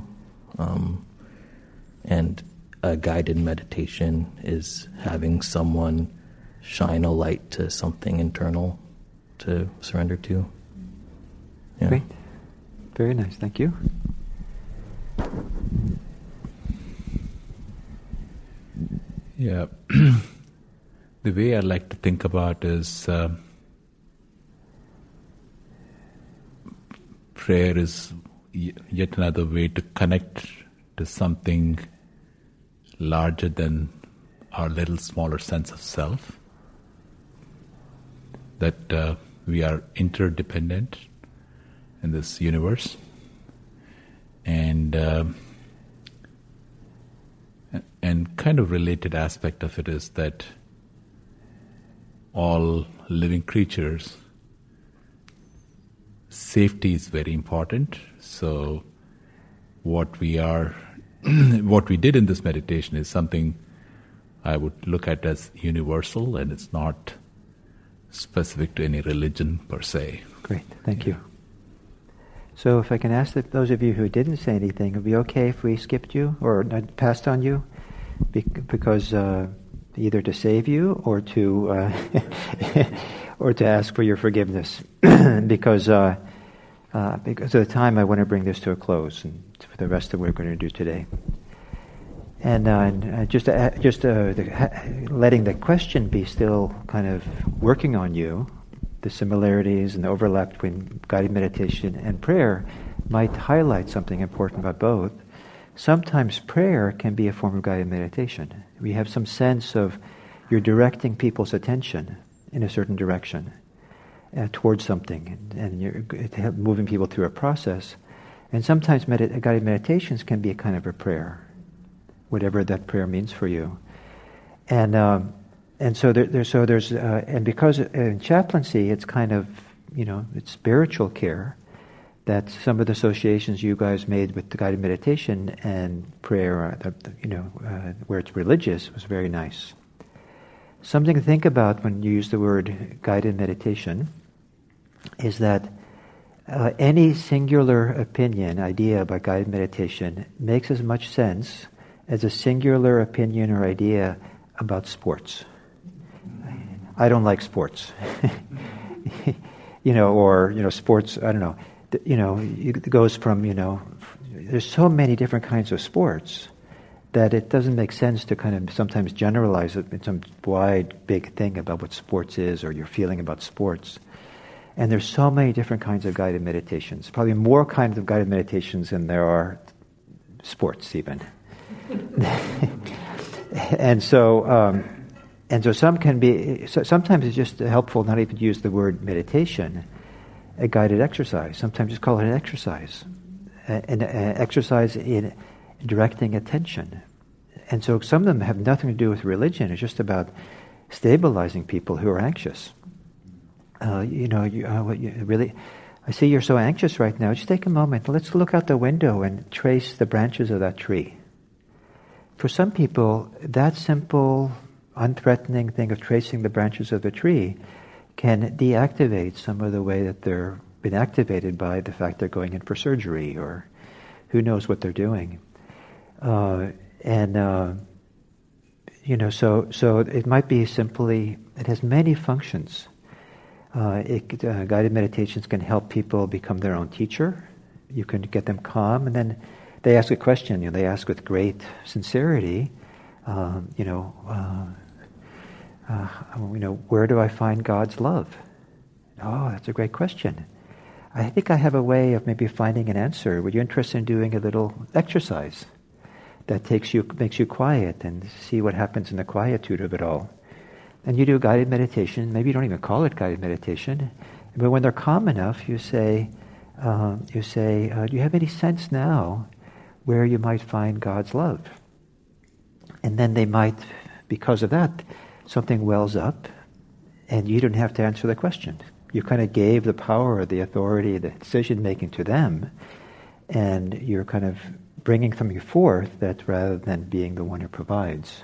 And a guided meditation is having someone shine a light to something internal to surrender to. Yeah. Great. Very nice. Thank you. Yeah. The way I like to think about is prayer is yet another way to connect to something larger than our little smaller sense of self. That we are interdependent in this universe, and kind of related aspect of it is that all living creatures, safety is very important. So what we did in this meditation is something I would look at as universal, and it's not specific to any religion per se. Great, thank you. So if I can ask that those of you who didn't say anything, it would be okay if we skipped you or passed on you, because either to save you or to or to ask for your forgiveness, because of the time I want to bring this to a close, and for the rest of what we're going to do today. And just letting the question be still kind of working on you, the similarities and the overlap between guided meditation and prayer might highlight something important about both. Sometimes prayer can be a form of guided meditation. We have some sense of you're directing people's attention in a certain direction towards something, and you're moving people through a process. And sometimes guided meditations can be a kind of a prayer, whatever that prayer means for you. And so there's and because in chaplaincy it's kind of, it's spiritual care, that some of the associations you guys made with the guided meditation and prayer, where it's religious, was very nice. Something to think about when you use the word guided meditation is that any singular opinion, idea about guided meditation makes as much sense as a singular opinion or idea about sports. I don't like sports. Sports, I don't know. It goes from, there's so many different kinds of sports that it doesn't make sense to kind of sometimes generalize it in some wide, big thing about what sports is or your feeling about sports. And there's so many different kinds of guided meditations, probably more kinds of guided meditations than there are sports even. And so some can be, sometimes it's just helpful not even to use the word meditation, a guided exercise. Sometimes just call it an exercise, an exercise in directing attention. And so some of them have nothing to do with religion. It's just about stabilizing people who are anxious. Really, I see you're so anxious right now. Just take a moment. Let's look out the window and trace the branches of that tree. For some people, that simple, unthreatening thing of tracing the branches of the tree can deactivate some of the way that they're been activated by the fact they're going in for surgery or who knows what they're doing. So it might be simply, it has many functions. Guided meditations can help people become their own teacher. You can get them calm, and then they ask a question. They ask with great sincerity. Where do I find God's love? Oh, that's a great question. I think I have a way of maybe finding an answer. Would you interested in doing a little exercise that makes you quiet and see what happens in the quietude of it all? And you do guided meditation. Maybe you don't even call it guided meditation, but when they're calm enough, you say, do you have any sense now where you might find God's love? And then they might, because of that, something wells up, and you don't have to answer the question. You kind of gave the power, the authority, the decision making to them, and you're kind of bringing something forth that rather than being the one who provides.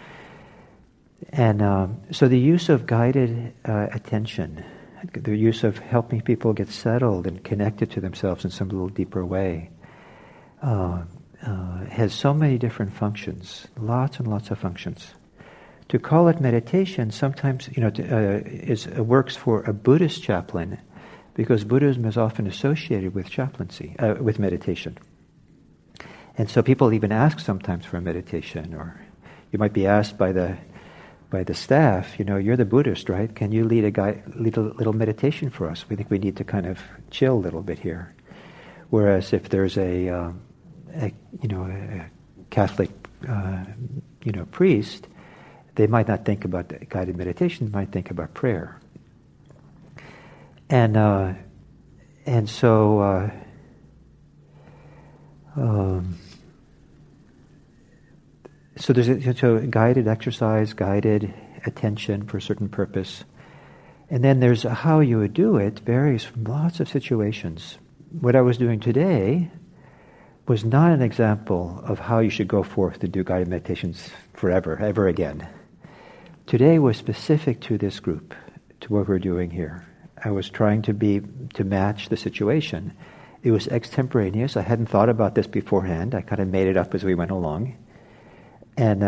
And so the use of guided attention, the use of helping people get settled and connected to themselves in some little deeper way, has so many different functions, lots and lots of functions. To call it meditation sometimes, works for a Buddhist chaplain, because Buddhism is often associated with chaplaincy, with meditation. And so people even ask sometimes for a meditation, or you might be asked by the staff, you're the Buddhist, right? Can you lead a little meditation for us? We think we need to kind of chill a little bit here. Whereas if there's a Catholic, priest, they might not think about guided meditation. They might think about prayer. So there's a guided exercise, guided attention for a certain purpose. And then there's how you would do it varies from lots of situations. What I was doing today was not an example of how you should go forth to do guided meditations forever, ever again. Today was specific to this group, to what we're doing here. I was trying to match the situation. It was extemporaneous. I hadn't thought about this beforehand. I kind of made it up as we went along. The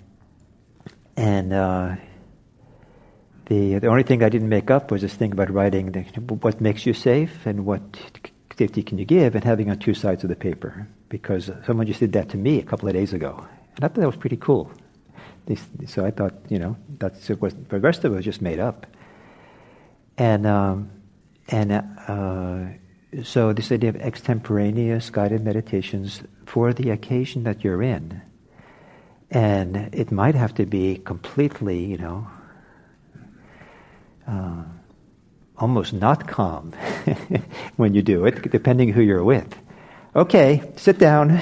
only thing I didn't make up was this thing about writing what makes you safe and what safety can you give, and having on two sides of the paper, because someone just did that to me a couple of days ago, and I thought that was pretty cool. So I thought, that's it. Was the rest of it was just made up, so this idea of extemporaneous guided meditations for the occasion that you're in. And it might have to be completely, almost not calm when you do it, depending who you're with. Okay, sit down,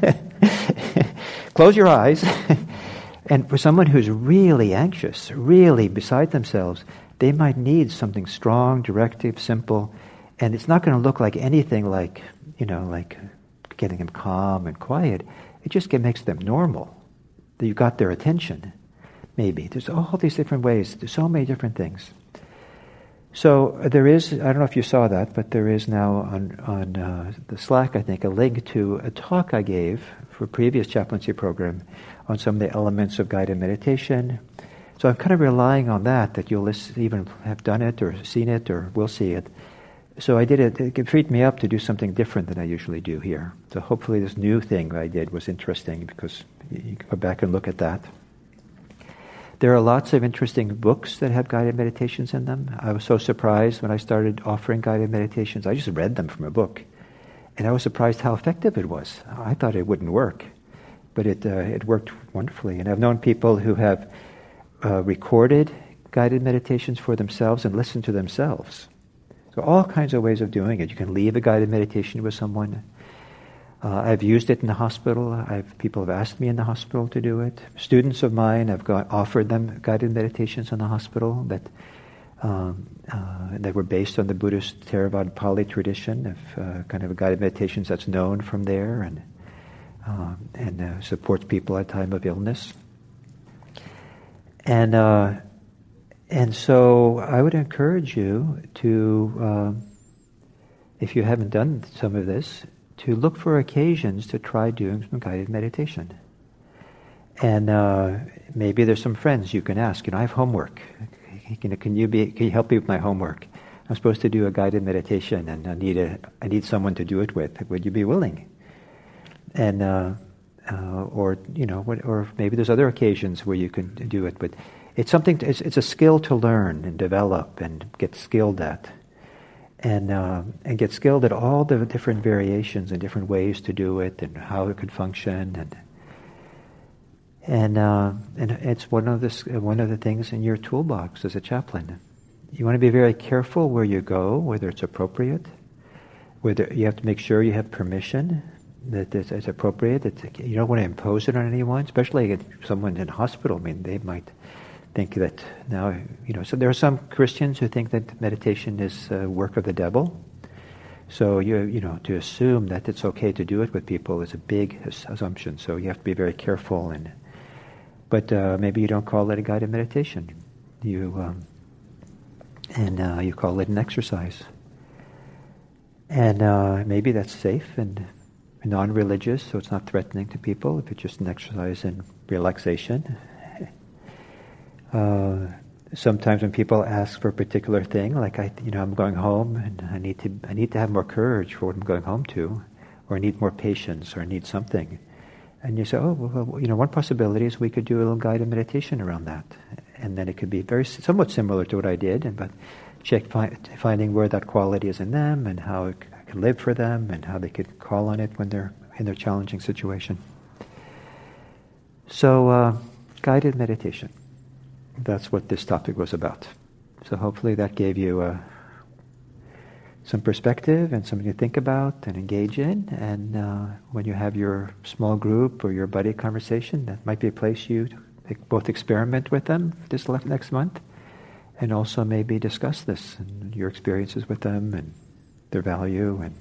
close your eyes. And for someone who's really anxious, really beside themselves, they might need something strong, directive, simple, and it's not going to look like anything like getting them calm and quiet. It just makes them normal. You got their attention, maybe. There's all these different ways. There's so many different things. So there is, I don't know if you saw that, but there is now on the Slack, I think, a link to a talk I gave for a previous chaplaincy program on some of the elements of guided meditation. So I'm kind of relying on that you'll even have done it or seen it or will see it. So I did it. It freed me up to do something different than I usually do here. So hopefully this new thing I did was interesting, because you can go back and look at that. There are lots of interesting books that have guided meditations in them. I was so surprised when I started offering guided meditations. I just read them from a book, and I was surprised how effective it was. I thought it wouldn't work, but it worked wonderfully. And I've known people who have recorded guided meditations for themselves and listened to themselves. So all kinds of ways of doing it. You can leave a guided meditation with someone. I've used it in the hospital. People have asked me in the hospital to do it. Students of mine, I've offered them guided meditations in the hospital that were based on the Buddhist Theravada Pali tradition of kind of guided meditations that's known from there and supports people at time of illness. And so I would encourage you to, if you haven't done some of this, to look for occasions to try doing some guided meditation. And maybe there's some friends you can ask, I have homework. Can you help me with my homework? I'm supposed to do a guided meditation and I need someone to do it with. Would you be willing? And or maybe there's other occasions where you can do it, but it's something. It's a skill to learn and develop and get skilled at, and get skilled at all the different variations and different ways to do it and how it could function, and it's one of the things in your toolbox as a chaplain. You want to be very careful where you go, whether it's appropriate, whether you have to make sure you have permission that it's appropriate. You don't want to impose it on anyone, especially someone in hospital. I mean, they might think that now, so there are some Christians who think that meditation is work of the devil. So to assume that it's okay to do it with people is a big assumption. So you have to be very careful. But maybe you don't call it a guided meditation. You call it an exercise. And maybe that's safe and non-religious, so it's not threatening to people. If it's just an exercise in relaxation. Sometimes when people ask for a particular thing, like I'm going home and I need to have more courage for what I'm going home to, or I need more patience, or I need something, and you say, one possibility is we could do a little guided meditation around that, and then it could be somewhat similar to what I did, but finding where that quality is in them and how it could live for them and how they could call on it when they're in their challenging situation. So, guided meditation. That's what this topic was about. So hopefully that gave you some perspective and something to think about and engage in. And when you have your small group or your buddy conversation, that might be a place you both experiment with them this next month, and also maybe discuss this and your experiences with them and their value and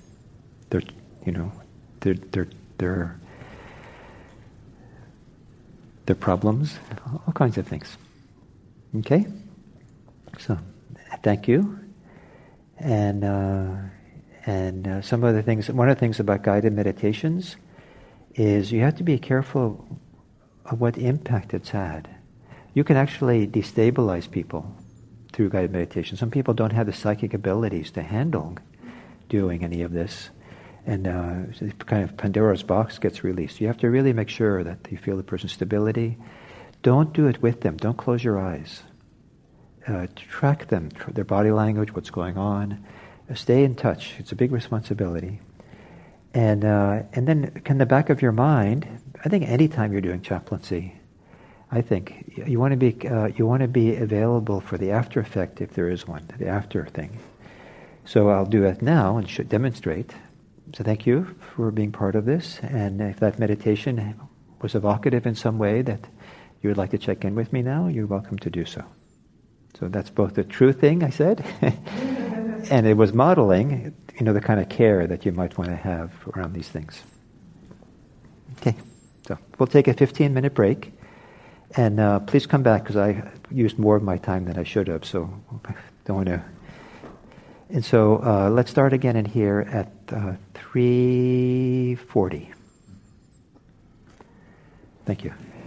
their problems, all kinds of things. Okay, so thank you, and some of the things. One of the things about guided meditations is you have to be careful of what impact it's had. You can actually destabilize people through guided meditation. Some people don't have the psychic abilities to handle doing any of this, and kind of Pandora's box gets released. You have to really make sure that you feel the person's stability. Don't do it with them. Don't close your eyes. Track them, their body language, what's going on. Stay in touch. It's a big responsibility. And then in the back of your mind, I think anytime you're doing chaplaincy, I think you want to be available for the after effect if there is one, the after thing. So I'll do it now and should demonstrate. So thank you for being part of this. And if that meditation was evocative in some way that you would like to check in with me now, you're welcome to do so. So that's both the true thing I said, and it was modeling, the kind of care that you might want to have around these things. Okay, so we'll take a 15-minute break, and please come back because I used more of my time than I should have, so don't want to. And so let's start again in here at 3:40. Thank you.